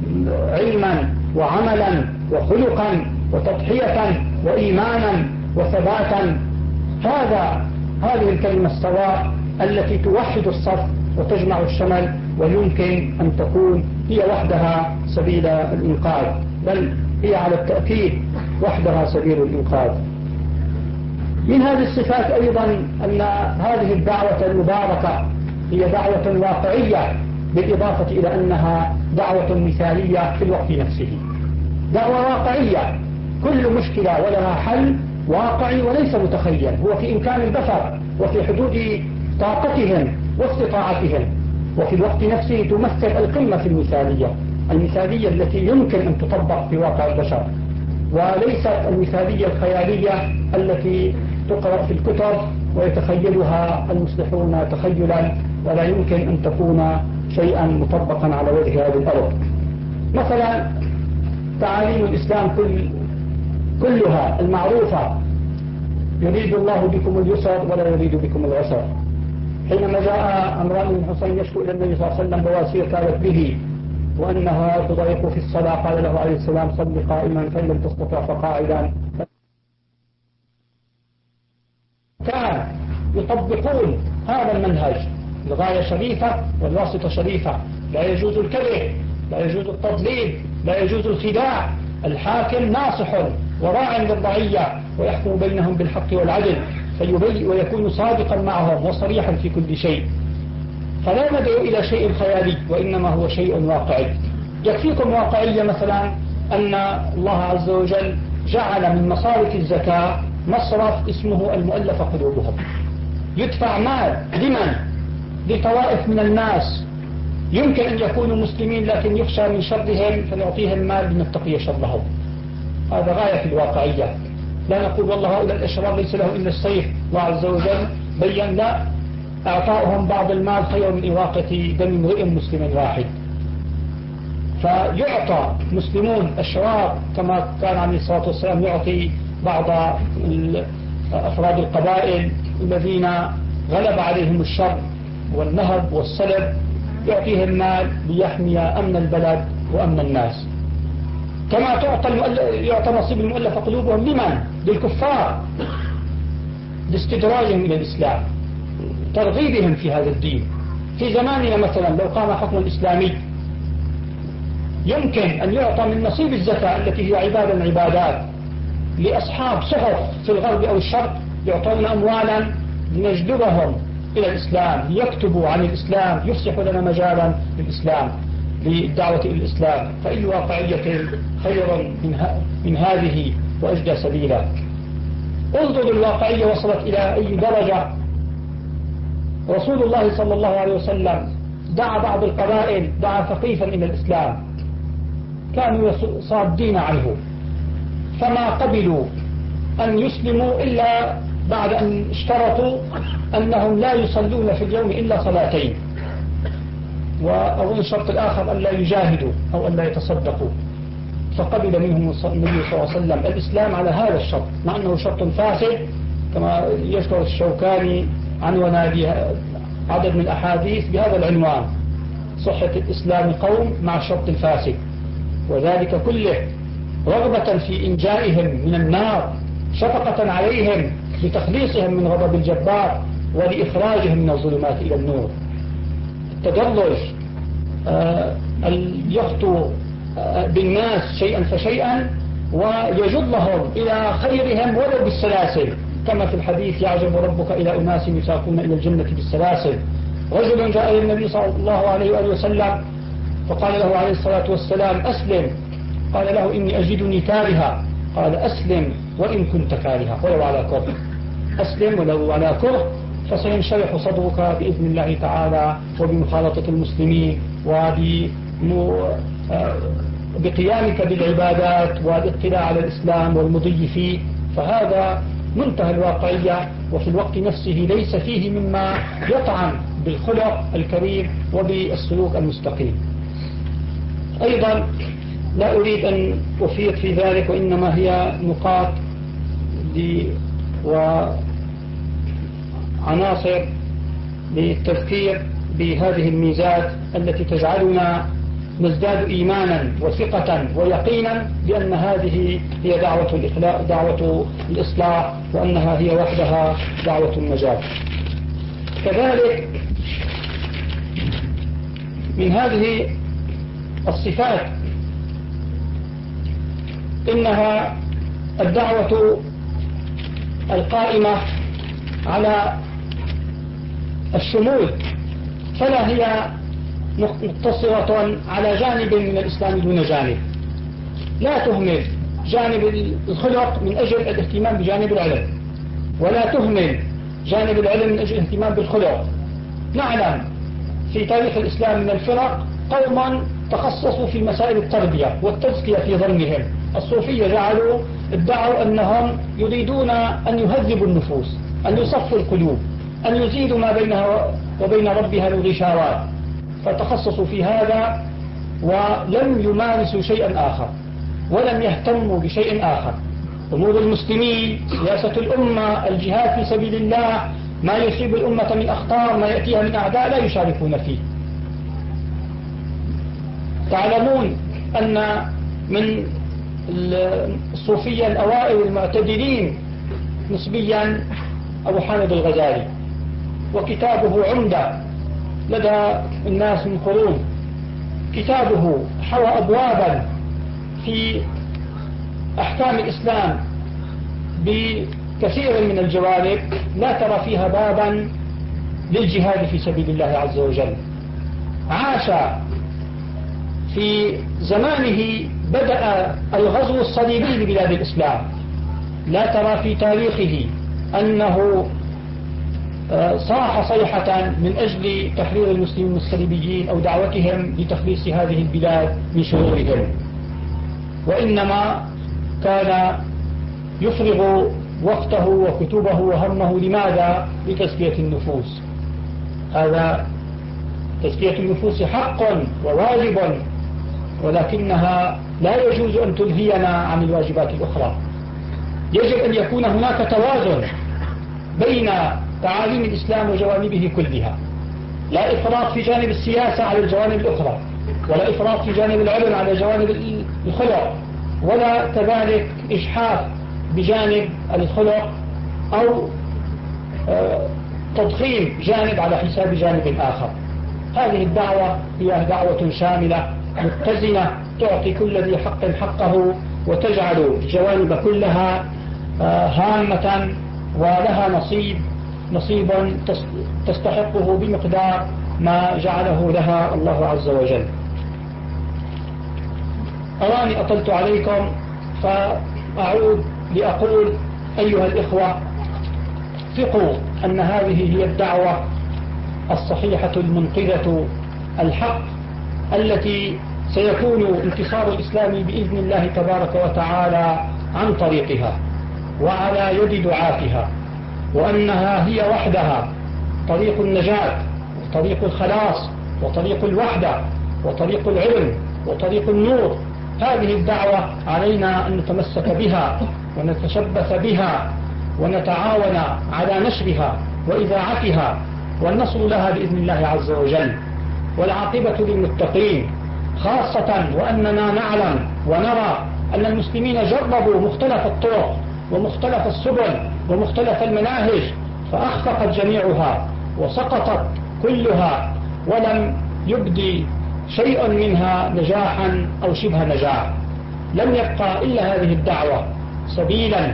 علما وعملا وخلقا وتضحية وإيمانا وثباتا. هذه الكلمة السواء التي توحد الصف وتجمع الشمل ويمكن أن تكون هي وحدها سبيل الإنقاذ، بل هي على التأكيد وحدها سبيل الإنقاذ. من هذه الصفات أيضا أن هذه الدعوة المباركة هي دعوة واقعية، بالإضافة إلى أنها دعوة مثالية في الوقت نفسه. دعوة واقعية، كل مشكلة ولها حل واقعي وليس متخيل، هو في إمكان البشر وفي حدود طاقتهم واستطاعتهم، وفي الوقت نفسه تمثل القمة في المثالية التي يمكن أن تطبق في واقع البشر، وليست المثالية الخيالية التي تقرأ في الكتب ويتخيلها المصلحون تخيلا، ولا يمكن أن تكون شيئا مطبقا على وجه هذه الأرض. مثلا تعاليم الإسلام كلها المعروفة: يريد الله بكم اليسر ولا يريد بكم العسر. حينما جاء عمران بن حسين يشكو إلى النبي صلى الله عليه وسلم بواسير كانت به وأنها تضايق في الصلاة، قال له عليه السلام: صل قائما فإن لم تستطع فقاعدا. كان يطبقون هذا المنهج، الغاية شريفة والواسطة شريفة، لا يجوز الكذب، لا يجوز التضليل، لا يجوز الخداع. الحاكم ناصح وراع للرعية ويحكم بينهم بالحق والعدل، ويكون صادقا معهم وصريحا في كل شيء. فلا ندعو إلى شيء خيالي، وإنما هو شيء واقعي. يكفيكم واقعية مثلا أن الله عز وجل جعل من مصارف الزكاة مصرف اسمه المؤلف قلوبهم، يدفع مال لمن؟ لطوائف من الناس يمكن أن يكونوا مسلمين لكن يخشى من شرهم فنعطيهم مال لنتقي شرهم. هذا غاية في الواقعية. لا نقول والله هؤلاء الأشرار ليس لهم إلا السيف، الله عز وجل بيّن لا، أعطاؤهم بعض المال خير من إراقة دم امرئ مسلم واحد. فيعطى مسلمون أشرار كما كان عليه الصلاة والسلام يعطي بعض أفراد القبائل الذين غلب عليهم الشر والنهب والسلب، يعطيهم مال ليحمي أمن البلد وأمن الناس. كما يعطى نصيب المؤلف قلوبهم لمن؟ للكفار، لاستدراجهم إلى الإسلام، ترغيبهم في هذا الدين. في زماننا مثلا لو قام حكم إسلامي يمكن أن يعطى من نصيب الزكاة التي هي عبادة من العبادات لأصحاب صحف في الغرب أو الشرق، يعطون أموالا لنجذبهم إلى الإسلام، ليكتبوا عن الإسلام، يفسحوا لنا مجالا للإسلام، للدعوة إلى الإسلام. فأي واقعية خير من هذه وأجدى سبيلا. انظر الواقعية وصلت إلى أي درجة. رسول الله صلى الله عليه وسلم دعا بعض القبائل، دعا ثقيفا إلى الإسلام، كانوا صادين عنه، فما قبلوا أن يسلموا إلا بعد أن اشترطوا أنهم لا يصلون في اليوم إلا صلاتين، وأظن الشرط الآخر أن لا يجاهدوا أو أن لا يتصدقوا. فقبل منهم النبي صلى الله عليه وسلم الإسلام على هذا الشرط، مع أنه شرط فاسد كما يذكر الشوكاني عنوان عدد من الأحاديث بهذا العنوان: صحة الإسلام قوم مع الشرط الفاسد، وذلك كله رغبة في إنجائهم من النار، شفقة عليهم لتخليصهم من غضب الجبار ولإخراجهم من الظلمات إلى النور. التدرج يخطو بالناس شيئا فشيئا ويجلهم إلى خيرهم ولو بالسلاسل، كما في الحديث: يعجب ربك إلى أناس يساقون إلى الجنة بالسلاسل. رجل جاء إلى النبي صلى الله عليه وآله وسلم فقال له عليه الصلاة والسلام: أسلم. قال له: إني أجدني كارها. قال: أسلم وإن كنت كارها ولو على كره. أسلم ولو على كره، فسينشرح صدرك بإذن الله تعالى، وبمخالطة المسلمين وبقيامك بالعبادات والاطلاع على الإسلام والمضي فيه. فهذا منتهى الواقعية، وفي الوقت نفسه ليس فيه مما يطعن بالخلق الكريم وبالسلوك المستقيم. أيضا لا أريد أن أفيد في ذلك، وإنما هي نقاط وعناصر للتذكير بهذه الميزات التي تجعلنا نزداد إيمانا وثقة ويقينا بأن هذه هي دعوة الإصلاح، وأنها هي وحدها دعوة النجاة. كذلك من هذه الصفات إنها الدعوة القائمة على الشمول، فلا هي مقتصرة على جانب من الإسلام دون جانب. لا تهمل جانب الخلق من أجل الاهتمام بجانب العلم، ولا تهمل جانب العلم من أجل الاهتمام بالخلق. نعلم في تاريخ الإسلام من الفرق قوما تخصصوا في مسائل التربية والتزكية في ظنهم. الصوفية ادعوا أنهم يريدون أن يهذبوا النفوس، أن يصفوا القلوب، أن يزيدوا ما بينها وبين ربها من غشاوات، فتخصصوا في هذا ولم يمارسوا شيئا آخر، ولم يهتموا بشيء آخر. أمور المسلمين، سياسة الأمة، الجهاد في سبيل الله، ما يصيب الأمة من أخطار، ما يأتيها من أعداء، لا يشاركون فيه. تعلمون أن من الصوفية الأوائل المعتدلين نسبيا أبو حامد الغزالي، وكتابه عمدة لدى الناس من قرون. كتابه حوى أبوابا في أحكام الإسلام بكثير من الجوانب لا ترى فيها بابا للجهاد في سبيل الله عز وجل. عاش في زمانه بدأ الغزو الصليبي لبلاد الإسلام، لا ترى في تاريخه أنه صاح صيحة من أجل تحرير المسلمين الصليبيين أو دعوتهم لتخليص هذه البلاد من شرورهم، وإنما كان يفرغ وقته وكتبه وهمه لماذا؟ لتزكية النفوس. هذا تزكية النفوس حق وواجب، ولكنها لا يجوز أن تلهينا عن الواجبات الأخرى. يجب أن يكون هناك توازن بين تعاليم الإسلام وجوانبه كلها، لا إفراط في جانب السياسة على الجوانب الأخرى، ولا إفراط في جانب العلم على جوانب الخلق، ولا كذلك إجحاف بجانب الخلق أو تضخيم جانب على حساب جانب آخر. هذه الدعوة هي دعوة شاملة متزنة تعطي كل ذي حق حقه، وتجعل الجوانب كلها هامة ولها نصيب تستحقه بمقدار ما جعله لها الله عز وجل. أراني أطلت عليكم، فأعود لأقول أيها الإخوة، ثقوا أن هذه هي الدعوة الصحيحة المنقذة الحق التي سيكون انتصار الإسلام بإذن الله تبارك وتعالى عن طريقها وعلى يد دعاتها، وأنها هي وحدها طريق النجاة وطريق الخلاص وطريق الوحدة وطريق العلم وطريق النور. هذه الدعوة علينا أن نتمسك بها ونتشبث بها ونتعاون على نشرها وإذاعتها، والنصر لها بإذن الله عز وجل، والعاقبة للمتقين، خاصة وأننا نعلم ونرى أن المسلمين جربوا مختلف الطرق ومختلف السبل ومختلف المناهج، فأخفقت جميعها وسقطت كلها، ولم يبدي شيء منها نجاحا أو شبه نجاح. لم يبقى إلا هذه الدعوة سبيلا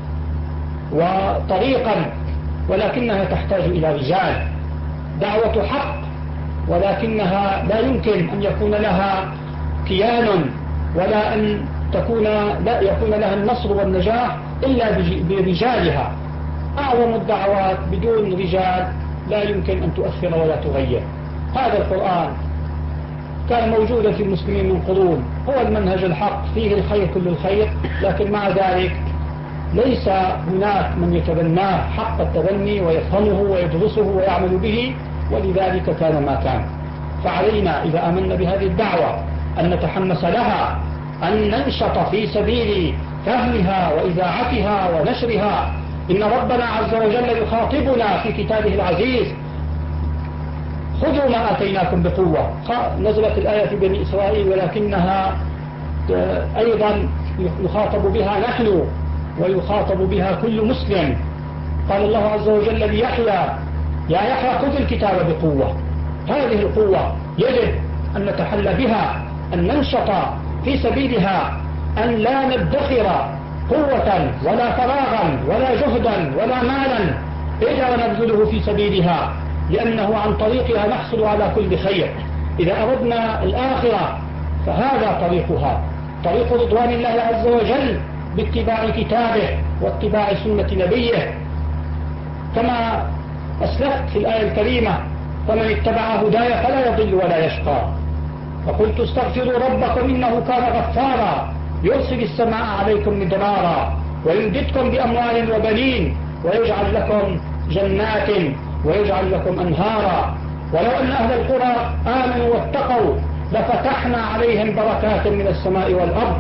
وطريقا، ولكنها تحتاج إلى رجال. دعوة حق، ولكنها لا يمكن أن يكون لها كيان ولا أن لا يكون لها النصر والنجاح إلا برجالها. أعظم الدعوات بدون رجال لا يمكن أن تؤثر ولا تغير. هذا القرآن كان موجودا في المسلمين من قرون، هو المنهج الحق، فيه الخير كل الخير، لكن مع ذلك ليس هناك من يتبناه حق التبني ويفهمه ويدرسه ويعمل به، ولذلك كان ما كان. فعلينا إذا آمنا بهذه الدعوة أن نتحمس لها، أن ننشط في سبيل فهمها وإذاعتها ونشرها. إن ربنا عز وجل يخاطبنا في كتابه العزيز: خذوا ما آتيناكم بقوة. نزلت الآية في بني إسرائيل، ولكنها أيضا يخاطب بها نحن ويخاطب بها كل مسلم. قال الله عز وجل ليحيى: يا يحيى خذ الكتاب بقوة. هذه القوة يجب أن نتحلى بها، أن ننشط في سبيلها، أن لا ندخر قوة ولا فراغا ولا جهدا ولا مالا إلا ونبذله في سبيلها، لأنه عن طريقها نحصل على كل خير. إذا أردنا الآخرة فهذا طريقها، طريق رضوان الله عز وجل باتباع كتابه واتباع سنة نبيه، كما أسلفت في الآية الكريمة: فمن اتبع هداي فلا يضل ولا يشقى. فقلت: استغفروا ربكم إنه كان غفارا يرسل السماء عليكم مدرارا ويمددكم بأموال وبنين ويجعل لكم جنات ويجعل لكم أنهارا ولو أن أهل القرى آمنوا واتقوا لفتحنا عليهم بركات من السماء والأرض.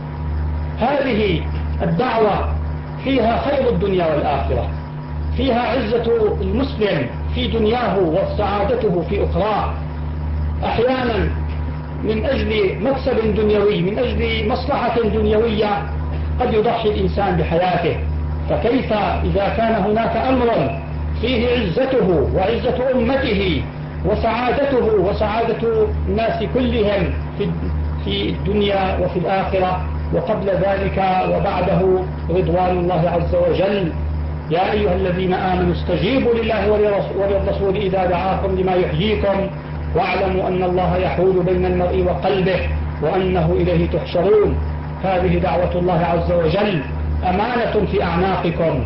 هذه الدعوة فيها خير الدنيا والآخرة، فيها عزة المسلم في دنياه وسعادته في أخراه. أحيانا من أجل مكسب دنيوي، من أجل مصلحة دنيوية، قد يضحي الإنسان بحياته، فكيف إذا كان هناك أمر فيه عزته وعزة أمته وسعادته وسعادة الناس كلهم في الدنيا وفي الآخرة، وقبل ذلك وبعده رضوان الله عز وجل. يا أيها الذين آمنوا استجيبوا لله وللرسول إذا دعاكم لما يحييكم واعلموا أن الله يحول بين المرء وقلبه وأنه إليه تحشرون. هذه دعوة الله عز وجل أمانة في أعناقكم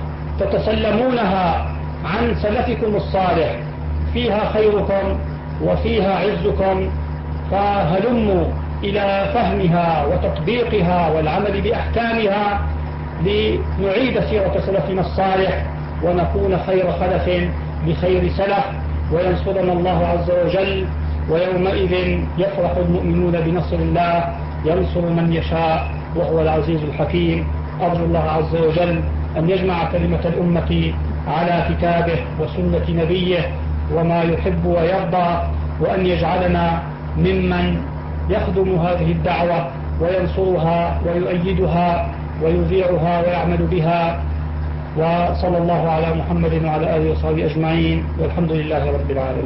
تتسلمونها عن سلفكم الصالح، فيها خيركم وفيها عزكم، فهلموا إلى فهمها وتطبيقها والعمل بأحكامها لنعيد سيرة سلفنا الصالح ونكون خير خلف بخير سلف، وينصرنا الله عز وجل. ويومئذ يفرح المؤمنون بنصر الله ينصر من يشاء وهو العزيز الحكيم. أرجو الله عز وجل أن يجمع كلمة الأمة على كتابه وسنة نبيه وما يحب ويرضى، وأن يجعلنا ممن يخدم هذه الدعوة وينصرها ويؤيدها ويذيعها ويعمل بها. وصلى الله على محمد وعلى آله وصحبه أجمعين، والحمد لله رب العالمين.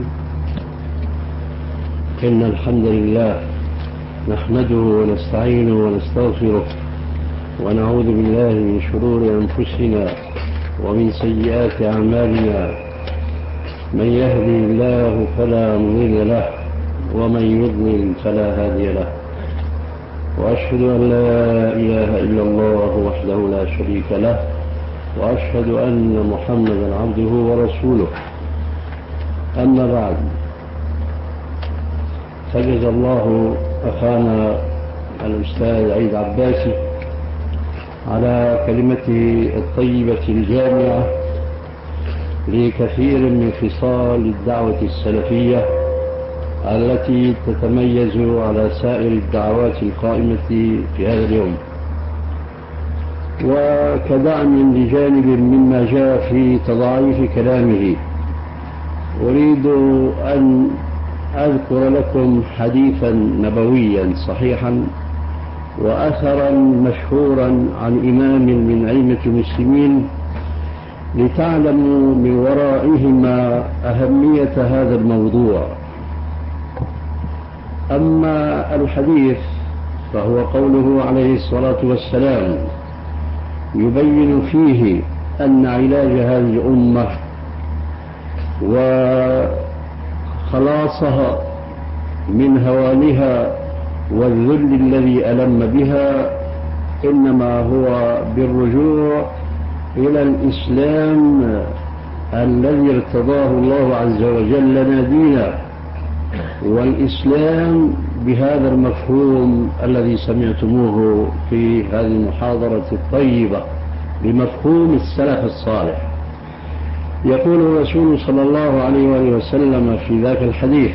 إن الحمد لله نحمده ونستعينه ونستغفره ونعوذ بالله من شرور أنفسنا ومن سيئات أعمالنا، من يهدي الله فلا مضل له ومن يضلل فلا هادي له، وأشهد أن لا إله إلا الله وحده لا شريك له، وأشهد أن محمدا عبده ورسوله. أما بعد، فجزا الله أخانا الأستاذ عيد عباسي على كلمته الطيبة الجامعة لكثير من خصال الدعوة السلفية التي تتميز على سائر الدعوات القائمة في هذا اليوم، وكدعم لجانب مما جاء في تضاعيف كلامه. أريد أن أذكر لكم حديثا نبويا صحيحا وأثرا مشهورا عن إمام من أئمة المسلمين لتعلموا من ورائهما أهمية هذا الموضوع. أما الحديث فهو قوله عليه الصلاة والسلام يبين فيه أن علاج هذه الأمة وخلاصها من هوانها والذل الذي ألم بها إنما هو بالرجوع إلى الإسلام الذي ارتضاه الله عز وجل لنا دينا، والإسلام بهذا المفهوم الذي سمعتموه في هذه المحاضرة الطيبة بمفهوم السلف الصالح. يقول الرسول صلى الله عليه وآله وسلم في ذاك الحديث: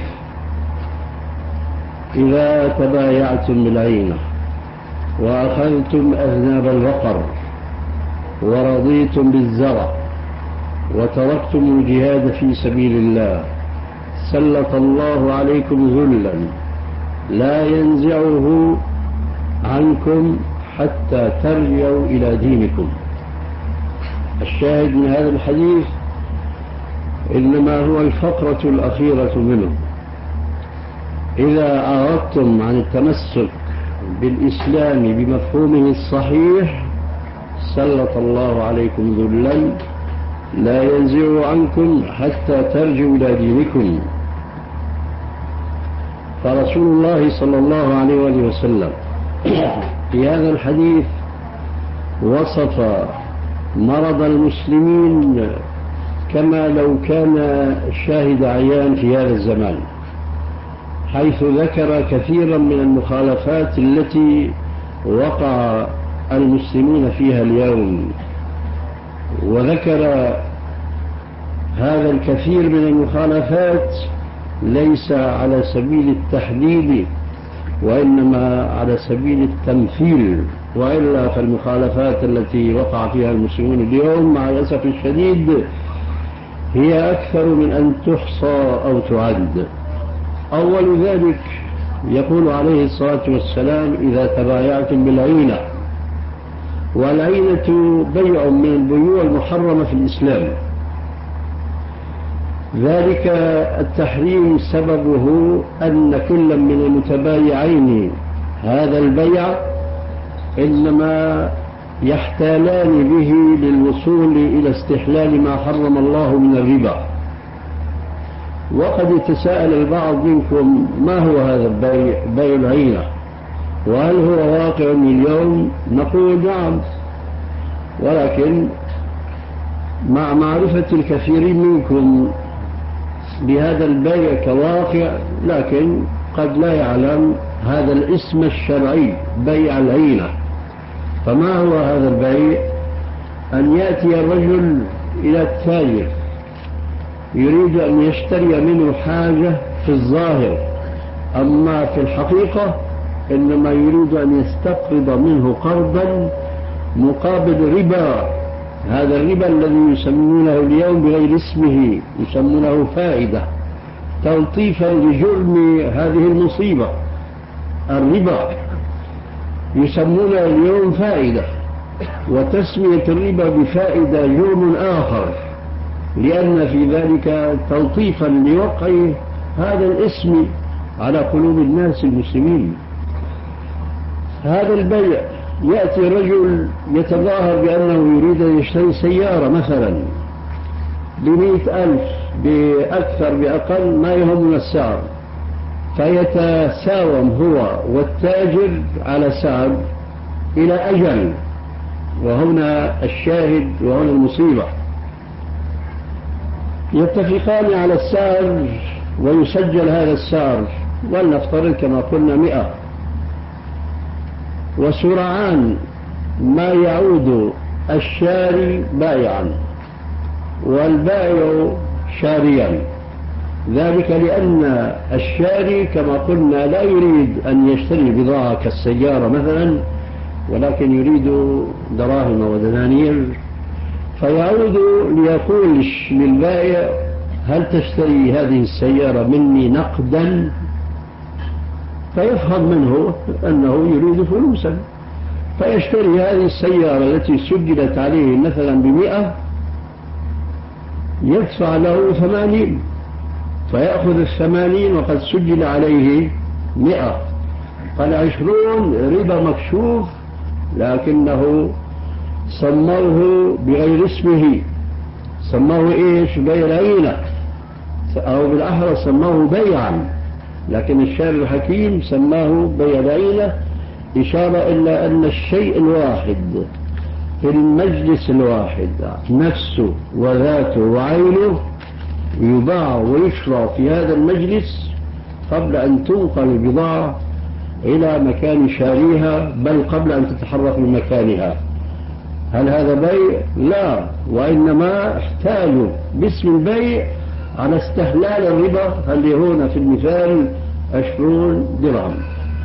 إذا تبايعتم بالعينة وأخذتم أذناب البقر ورضيتم بالزرع وتركتم الجهاد في سبيل الله سلط الله عليكم ذلا لا ينزعه عنكم حتى ترجعوا إلى دينكم. الشاهد من هذا الحديث إنما هو الفقرة الأخيرة منه، إذا أردتم عن التمسك بالإسلام بمفهومه الصحيح سلط الله عليكم ذلا لا ينزع عنكم حتى ترجعوا إلى دينكم. فرسول الله صلى الله عليه وسلم في هذا الحديث وصف مرض المسلمين كما لو كان شاهد عيان في هذا الزمان، حيث ذكر كثيرا من المخالفات التي وقع المسلمون فيها اليوم، وذكر هذا الكثير من المخالفات ليس على سبيل التحديد وإنما على سبيل التمثيل، وإلا فالمخالفات التي وقع فيها المسلمون اليوم مع الأسف الشديد هي أكثر من أن تحصى أو تعد. أول ذلك يقول عليه الصلاة والسلام: إذا تبايعتم بالعينة، والعينة بيع من البيوع المحرمة في الإسلام. ذلك التحريم سببه أن كل من المتبايعين هذا البيع إنما يحتالان به للوصول إلى استحلال ما حرم الله من الربا. وقد يتساءل البعض منكم: ما هو هذا البيع، بيع العينة، وهل هو واقع اليوم؟ نقول نعم، ولكن مع معرفة الكثير منكم بهذا البيع كواقع، لكن قد لا يعلم هذا الاسم الشرعي بيع العينة. فما هو هذا البيع؟ أن يأتي الرجل إلى التاجر يريد أن يشتري منه حاجة في الظاهر، أما في الحقيقة إنما يريد أن يستقرض منه قرضا مقابل ربا. هذا الربا الذي يسمونه اليوم بغير اسمه، يسمونه فائدة، تلطيفا لجرم هذه المصيبة. الربا يسمونه اليوم فائدة، وتسمية الربا بفائدة جرم آخر، لأن في ذلك تلطيفا لوقع هذا الاسم على قلوب الناس المسلمين. هذا البيع يأتي رجل يتظاهر بأنه يريد أن يشتري سيارة مثلا ب100,000 بأكثر بأقل، ما يهمنا السعر، فيتساوم هو والتاجر على سعر إلى أجل. وهنا الشاهد وهنا المصيبة: يتفقان على السعر ويسجل هذا السعر، ولنفترض كما قلنا 100، وسرعان ما يعود الشاري بائعا والبائع شاريا. ذلك لأن الشاري كما قلنا لا يريد أن يشتري بضاعة كالسيارة مثلا، ولكن يريد دراهم ودنانير، فيعود ليقول للبائع: هل تشتري هذه السيارة مني نقدا؟ فيفهم منه أنه يريد فلوسا، فيشتري هذه السيارة التي سجلت عليه مثلا ب100، يدفع له 80، فيأخذ 80 وقد سجل عليه 100، فال20 ربا مكشوف، لكنه سموه بغير اسمه، سموه إيش؟ بيع العينة، أو بالأحرى سموه بيعا، لكن الشارع الحكيم سماه بيع العينة، إشارة إلى أن الشيء الواحد في المجلس الواحد نفسه وذاته وعينه يباع ويشرى في هذا المجلس قبل أن تنقل البضاعة إلى مكان شاريها، بل قبل أن تتحرك من مكانها. هل هذا بيع؟ لا، وإنما احتالوا باسم البيع على استحلال الربا، اللي هنا في المثال 20 درهم.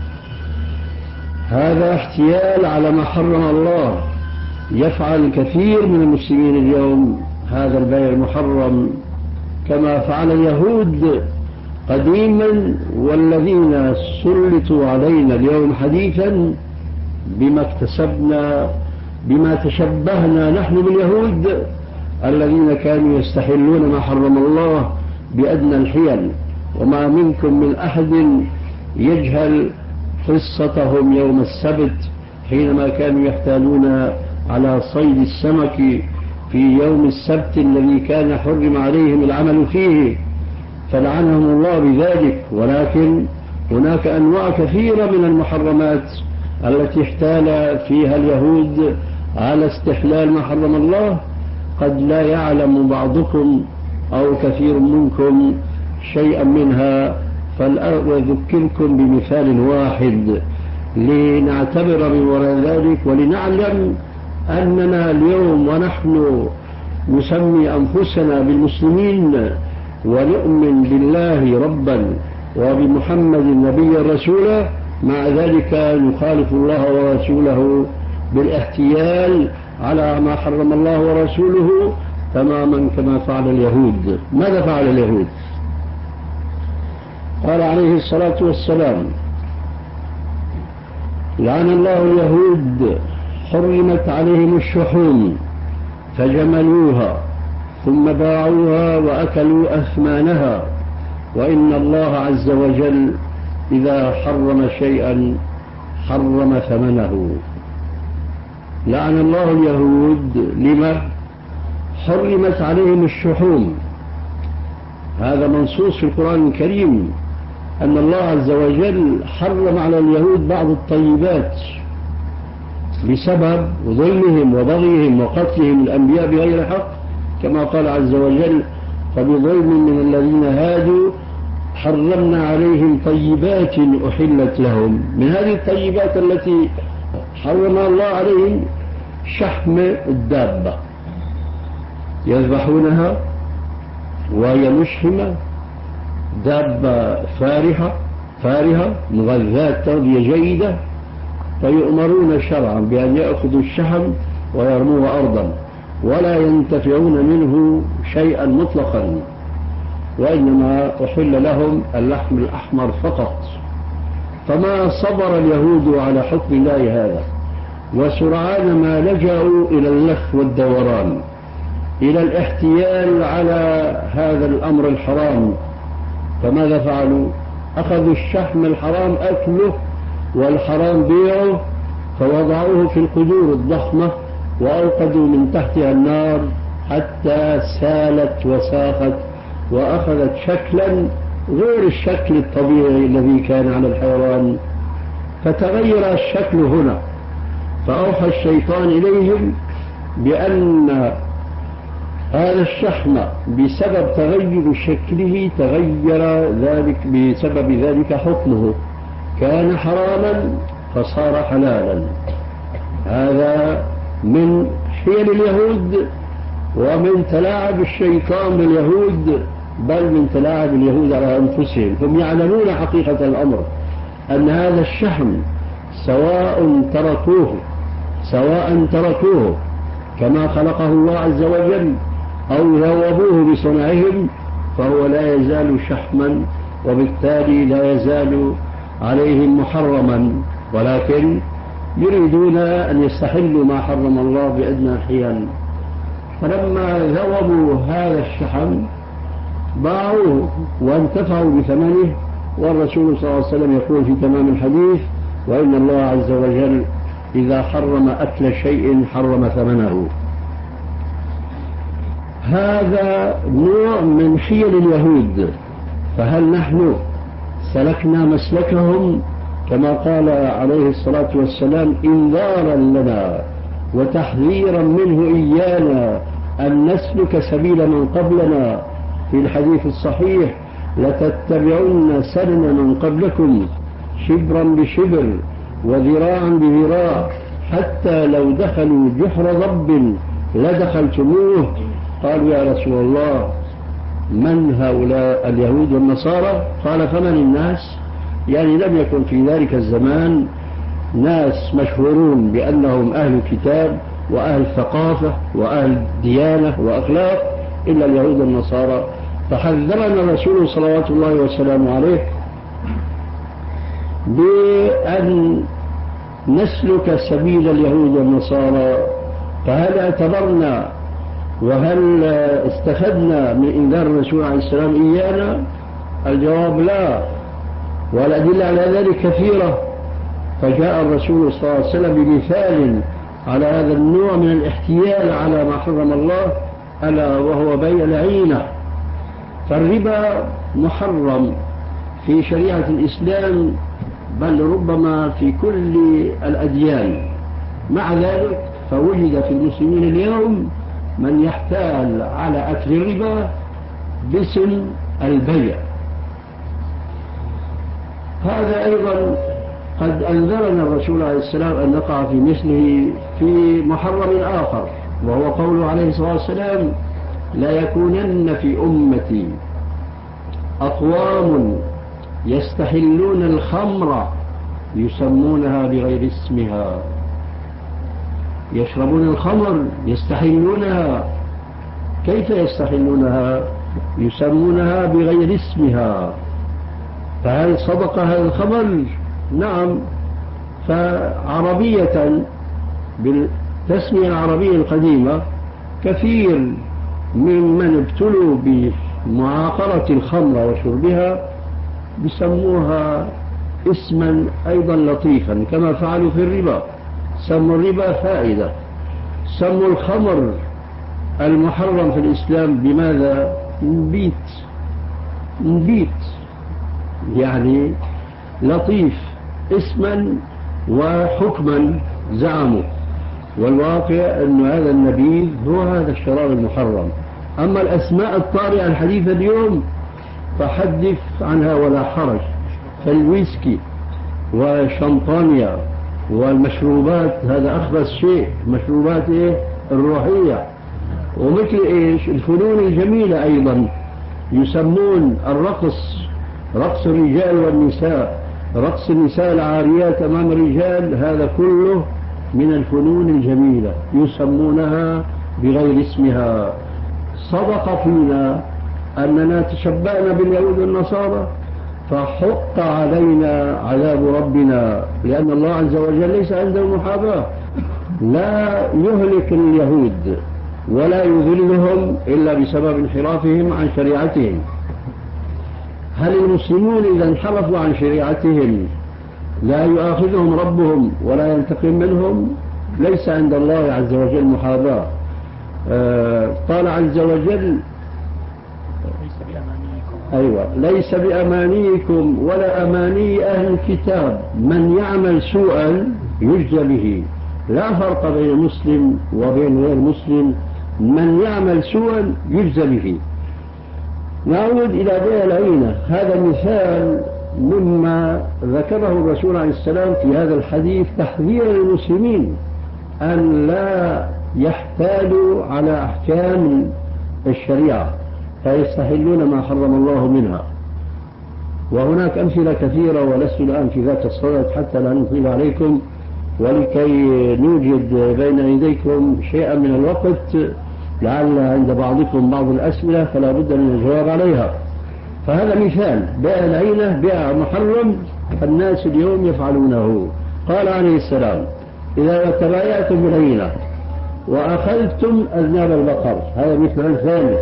هذا احتيال على ما حرم الله. يفعل كثير من المسلمين اليوم هذا البيع المحرم كما فعل اليهود قديما، والذين سلطوا علينا اليوم حديثا بما اكتسبنا، بما تشبهنا نحن باليهود الذين كانوا يستحلون ما حرم الله بأدنى الحيل. وما منكم من أحد يجهل قصتهم يوم السبت حينما كانوا يحتالون على صيد السمك في يوم السبت الذي كان حرم عليهم العمل فيه، فلعنهم الله بذلك. ولكن هناك أنواع كثيرة من المحرمات التي احتال فيها اليهود على استحلال ما حرم الله، قد لا يعلم بعضكم أو كثير منكم شيئا منها، فلأذكركم بمثال واحد لنعتبر من وراء ذلك، ولنعلم أننا اليوم ونحن نسمي أنفسنا بالمسلمين ونؤمن بالله ربا وبمحمد نبيا رسولا، مع ذلك نخالف الله ورسوله بالاحتيال على ما حرم الله ورسوله تماما كما فعل اليهود. ماذا فعل اليهود؟ قال عليه الصلاة والسلام: لعن الله اليهود حرمت عليهم الشحوم فجملوها ثم باعوها وأكلوا أثمانها، وإن الله عز وجل إذا حرم شيئا حرم ثمنه. لعن الله اليهود لما؟ حرمت عليهم الشحوم. هذا منصوص في القرآن الكريم أن الله عز وجل حرم على اليهود بعض الطيبات بسبب ظلمهم وبغيهم وقتلهم الأنبياء بغير حق، كما قال عز وجل: فبظلم من الذين هادوا حرمنا عليهم طيبات أحلت لهم. من هذه الطيبات التي حرم الله عليهم شحم الدابة، يذبحونها وهي مشحمة، دابة فارهة مغذاة تغذية جيدة، فيؤمرون شرعا بأن يأخذوا الشحم ويرموه أرضا ولا ينتفعون منه شيئا مطلقا، وإنما أحل لهم اللحم الأحمر فقط. فما صبر اليهود على حكم الله هذا، وسرعان ما لجأوا إلى اللف والدوران، إلى الاحتيال على هذا الأمر الحرام. فماذا فعلوا؟ أخذوا الشحم الحرام أكله والحرام بيعه، فوضعوه في القدور الضخمة وأوقدوا من تحتها النار حتى سالت وساخت وأخذت شكلا غير الشكل الطبيعي الذي كان على الحيوان، فتغير الشكل هنا. فأوحى الشيطان إليهم بأن هذا الشحم بسبب تغير شكله تغير ذلك، بسبب ذلك حكمه، كان حراما فصار حلالا. هذا من حيل اليهود ومن تلاعب الشيطان باليهود، بل من تلاعب اليهود على أنفسهم. هم يعلمون حقيقة الأمر أن هذا الشحم سواء تركوه كما خلقه الله عز وجل أو ذوبوه بصنعهم، فهو لا يزال شحما، وبالتالي لا يزال عليهم محرما، ولكن يريدون أن يستحلوا ما حرم الله بأدنى الحيل. فلما ذوبوا هذا الشحم باعوه وانتفعوا بثمنه، والرسول صلى الله عليه وسلم يقول في تمام الحديث: وإن الله عز وجل إذا حرم أكل شيء حرم ثمنه. هذا نوع من حيل اليهود. فهل نحن سلكنا مسلكهم كما قال عليه الصلاة والسلام إنذارا لنا وتحذيرا منه إيانا أن نسلك سبيل من قبلنا؟ في الحديث الصحيح: لتتبعن سنن من قبلكم شبرا بشبر وذراعا بذراع حتى لو دخلوا جحر ضب لدخلتموه. قالوا: يا رسول الله من هؤلاء اليهود والنصارى؟ قال: فمن الناس؟ يعني لم يكن في ذلك الزمان ناس مشهورون بأنهم أهل كتاب وأهل ثقافة وأهل ديانة وأخلاق إلا اليهود والنصارى. فحذرنا الرسول صلوات الله وسلامه عليه بأن نسلك سبيل اليهود والنصارى. فهل اعتبرنا وهل استفدنا من إنذار الرسول عليه السلام إيانا؟ الجواب لا. والأدلة على ذلك كثيرة، فجاء الرسول صلى الله عليه وسلم بمثال على هذا النوع من الاحتيال على ما حرم الله، ألا وهو بيع العينة. فالربا محرم في شريعة الإسلام، بل ربما في كل الأديان. مع ذلك فوجد في المسلمين اليوم من يحتال على أكل الربا باسم البيع. هذا أيضا قد أنذرنا الرسول عليه السلام أن نقع في مثله في محرم آخر، وهو قوله عليه الصلاة والسلام: لا يكونن في أمتي أقوام يستحلون الخمر يسمونها بغير اسمها. يشربون الخمر يستحلونها، كيف يستحلونها؟ يسمونها بغير اسمها. فهل صدق هذا الخبر؟ نعم. فعربية بالتسمية العربية القديمة كثير ممن ابتلوا بمعاقرة الخمر وشربها بسموها اسما أيضا لطيفا، كما فعلوا في الربا. سموا الربا فائدة، سموا الخمر المحرم في الإسلام بماذا؟ نبيت، يعني لطيف اسما وحكما زعموا، والواقع أن هذا النبيذ هو هذا الشراب المحرم. أما الأسماء الطارئة الحديثة اليوم فحدث عنها ولا حرج، فالويسكي وشمبانيا والمشروبات هذا أخبث شيء، مشروبات الروحية. ومثل الفنون الجميلة أيضا، يسمون الرقص رقص الرجال والنساء، رقص النساء العاريات أمام الرجال، هذا كله من الفنون الجميلة يسمونها بغير اسمها. صدق فينا أننا تشبهنا باليهود والنصارى، فحق علينا عذاب ربنا، لأن الله عز وجل ليس عنده محاباة، لا يهلك اليهود ولا يذلهم إلا بسبب انحرافهم عن شريعتهم. هل المسلمون إذا انحرفوا عن شريعتهم لا يؤاخذهم ربهم ولا ينتقم منهم؟ ليس عند الله عز وجل محاباة. قال عز وجل: ليس بأمانيكم ولا أماني أهل الكتاب، من يعمل سوءا يجزى به. لا فرق بين مسلم وبين غير مسلم، من يعمل سوءا يجزى به. نعود إلى بيع العينة. هذا مثال مما ذكره الرسول عليه السلام في هذا الحديث تحذير المسلمين أن لا يحتالوا على أحكام الشريعة فيستحلون ما حرم الله منها. وهناك أمثلة كثيرة، ولست الآن في ذات الصدد حتى لا نطيل عليكم، ولكي نوجد بين يديكم شيئا من الوقت لعل عند بعضكم بعض الأسئلة فلا بد من الجواب عليها. فهذا مثال بيع العينة، بيع محرم الناس اليوم يفعلونه. قال عليه السلام: إذا تبايعتم بالعينة وأخذتم أذناب البقر، هذا مثال ثاني.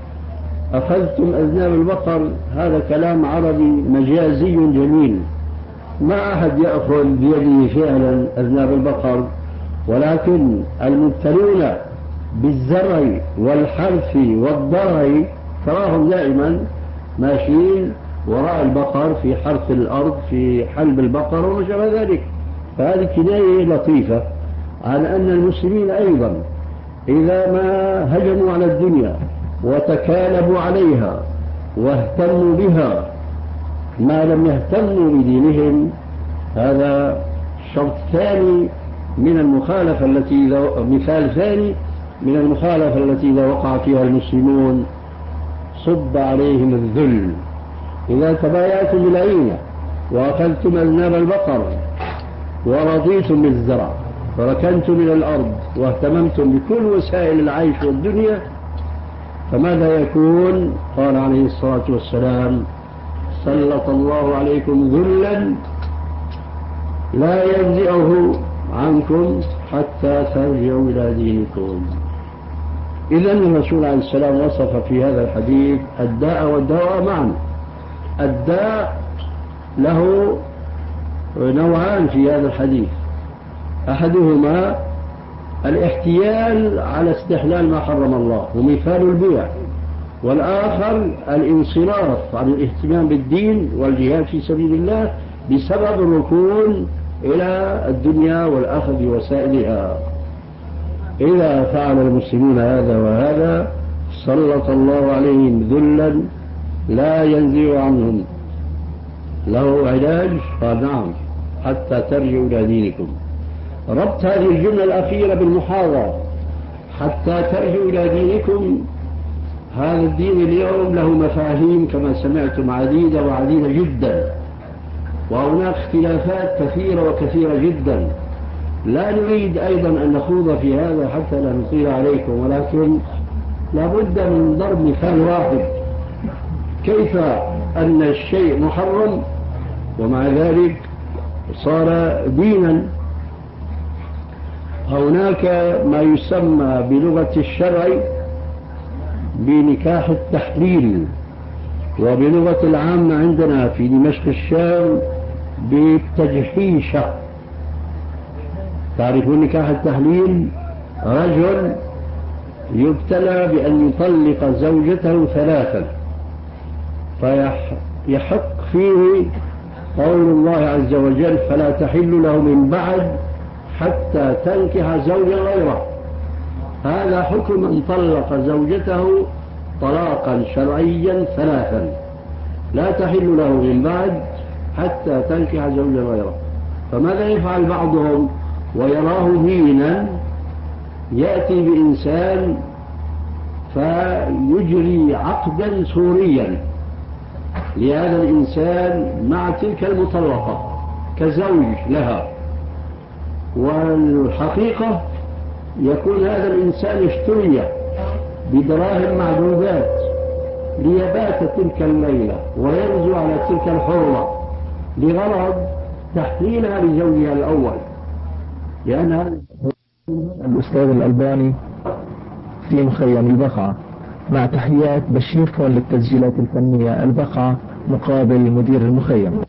أخذتم أذناب البقر هذا كلام عربي مجازي جميل، ما أحد يأخذ بيده فعلا أذناب البقر، ولكن المبتلون بالزرع والحرث والضرع تراهم دائما ماشيين وراء البقر في حرث الأرض، في حلب البقر وما شابه ذلك. فهذه كناية لطيفة على أن المسلمين أيضا إذا ما هجموا على الدنيا وتكالبوا عليها واهتموا بها ما لم يهتموا بدينهم، هذا شرط ثاني من المخالفة التي مثال ثاني من المخالفة التي إذا وقع فيها المسلمون صب عليهم الذل. إذا تبايعتم بالعينة وأخذتم أذناب البقر ورضيتم بالزرع فركنتم إلى الأرض واهتممتم بكل وسائل العيش والدنيا، فماذا يكون؟ قال عليه الصلاة والسلام: سلط الله عليكم ذلا لا ينزعه عنكم حتى ترجعوا إلى دينكم. إذن الرسول عليه السلام وصف في هذا الحديث الداء والدواء معا. الداء له نوعان في هذا الحديث. أحدهما الاحتيال على استحلال ما حرم الله ومثال البيع، والآخر الانصراف عن الاهتمام بالدين والجهاد في سبيل الله بسبب الركون إلى الدنيا والأخذ بوسائلها. إذا فعل المسلمون هذا وهذا سلط الله عليهم ذلا لا ينزع عنهم. له علاج؟ قال نعم، حتى ترجعوا إلى دينكم. ربط هذه الجملة الأخيرة بالمحاضرة حتى ترجعوا إلى دينكم. هذا الدين اليوم له مفاهيم كما سمعتم عديدة وعديدة جدا، وهناك اختلافات كثيرة وكثيرة جدا. لا نريد أيضا أن نخوض في هذا حتى لا نطيل عليكم، ولكن لابد من ضرب مثال واحد كيف أن الشيء محرم ومع ذلك صار دينا. هناك ما يسمى بلغة الشرع بنكاح التحليل، وبلغة العامة عندنا في دمشق الشام بالتجحيشة. تعرفون نكاح التحليل؟ رجل يبتلى بأن يطلق زوجته 3، فيحق فيه قول الله عز وجل فلا تحل له من بعد حتى تنكح زوجا غيره. هذا حكم من طلق زوجته طلاقا شرعيا 3، لا تحل له من بعد حتى تنكح زوجا غيره. فماذا يفعل بعضهم ويراه دينا؟ يأتي بإنسان فيجري عقدا صوريا لهذا الإنسان مع تلك المطلقة كزوج لها، والحقيقة يكون هذا الإنسان اشتري بدراهم معدودات ليبات تلك الليلة ويرجو على تلك الحرة لغرض تحليلها لزوجها الأول. لأن هذا الأستاذ الألباني في مخيم البقعة، مع تحيات بشير فون للتسجيلات الفنية البقعة، مقابل مدير المخيم.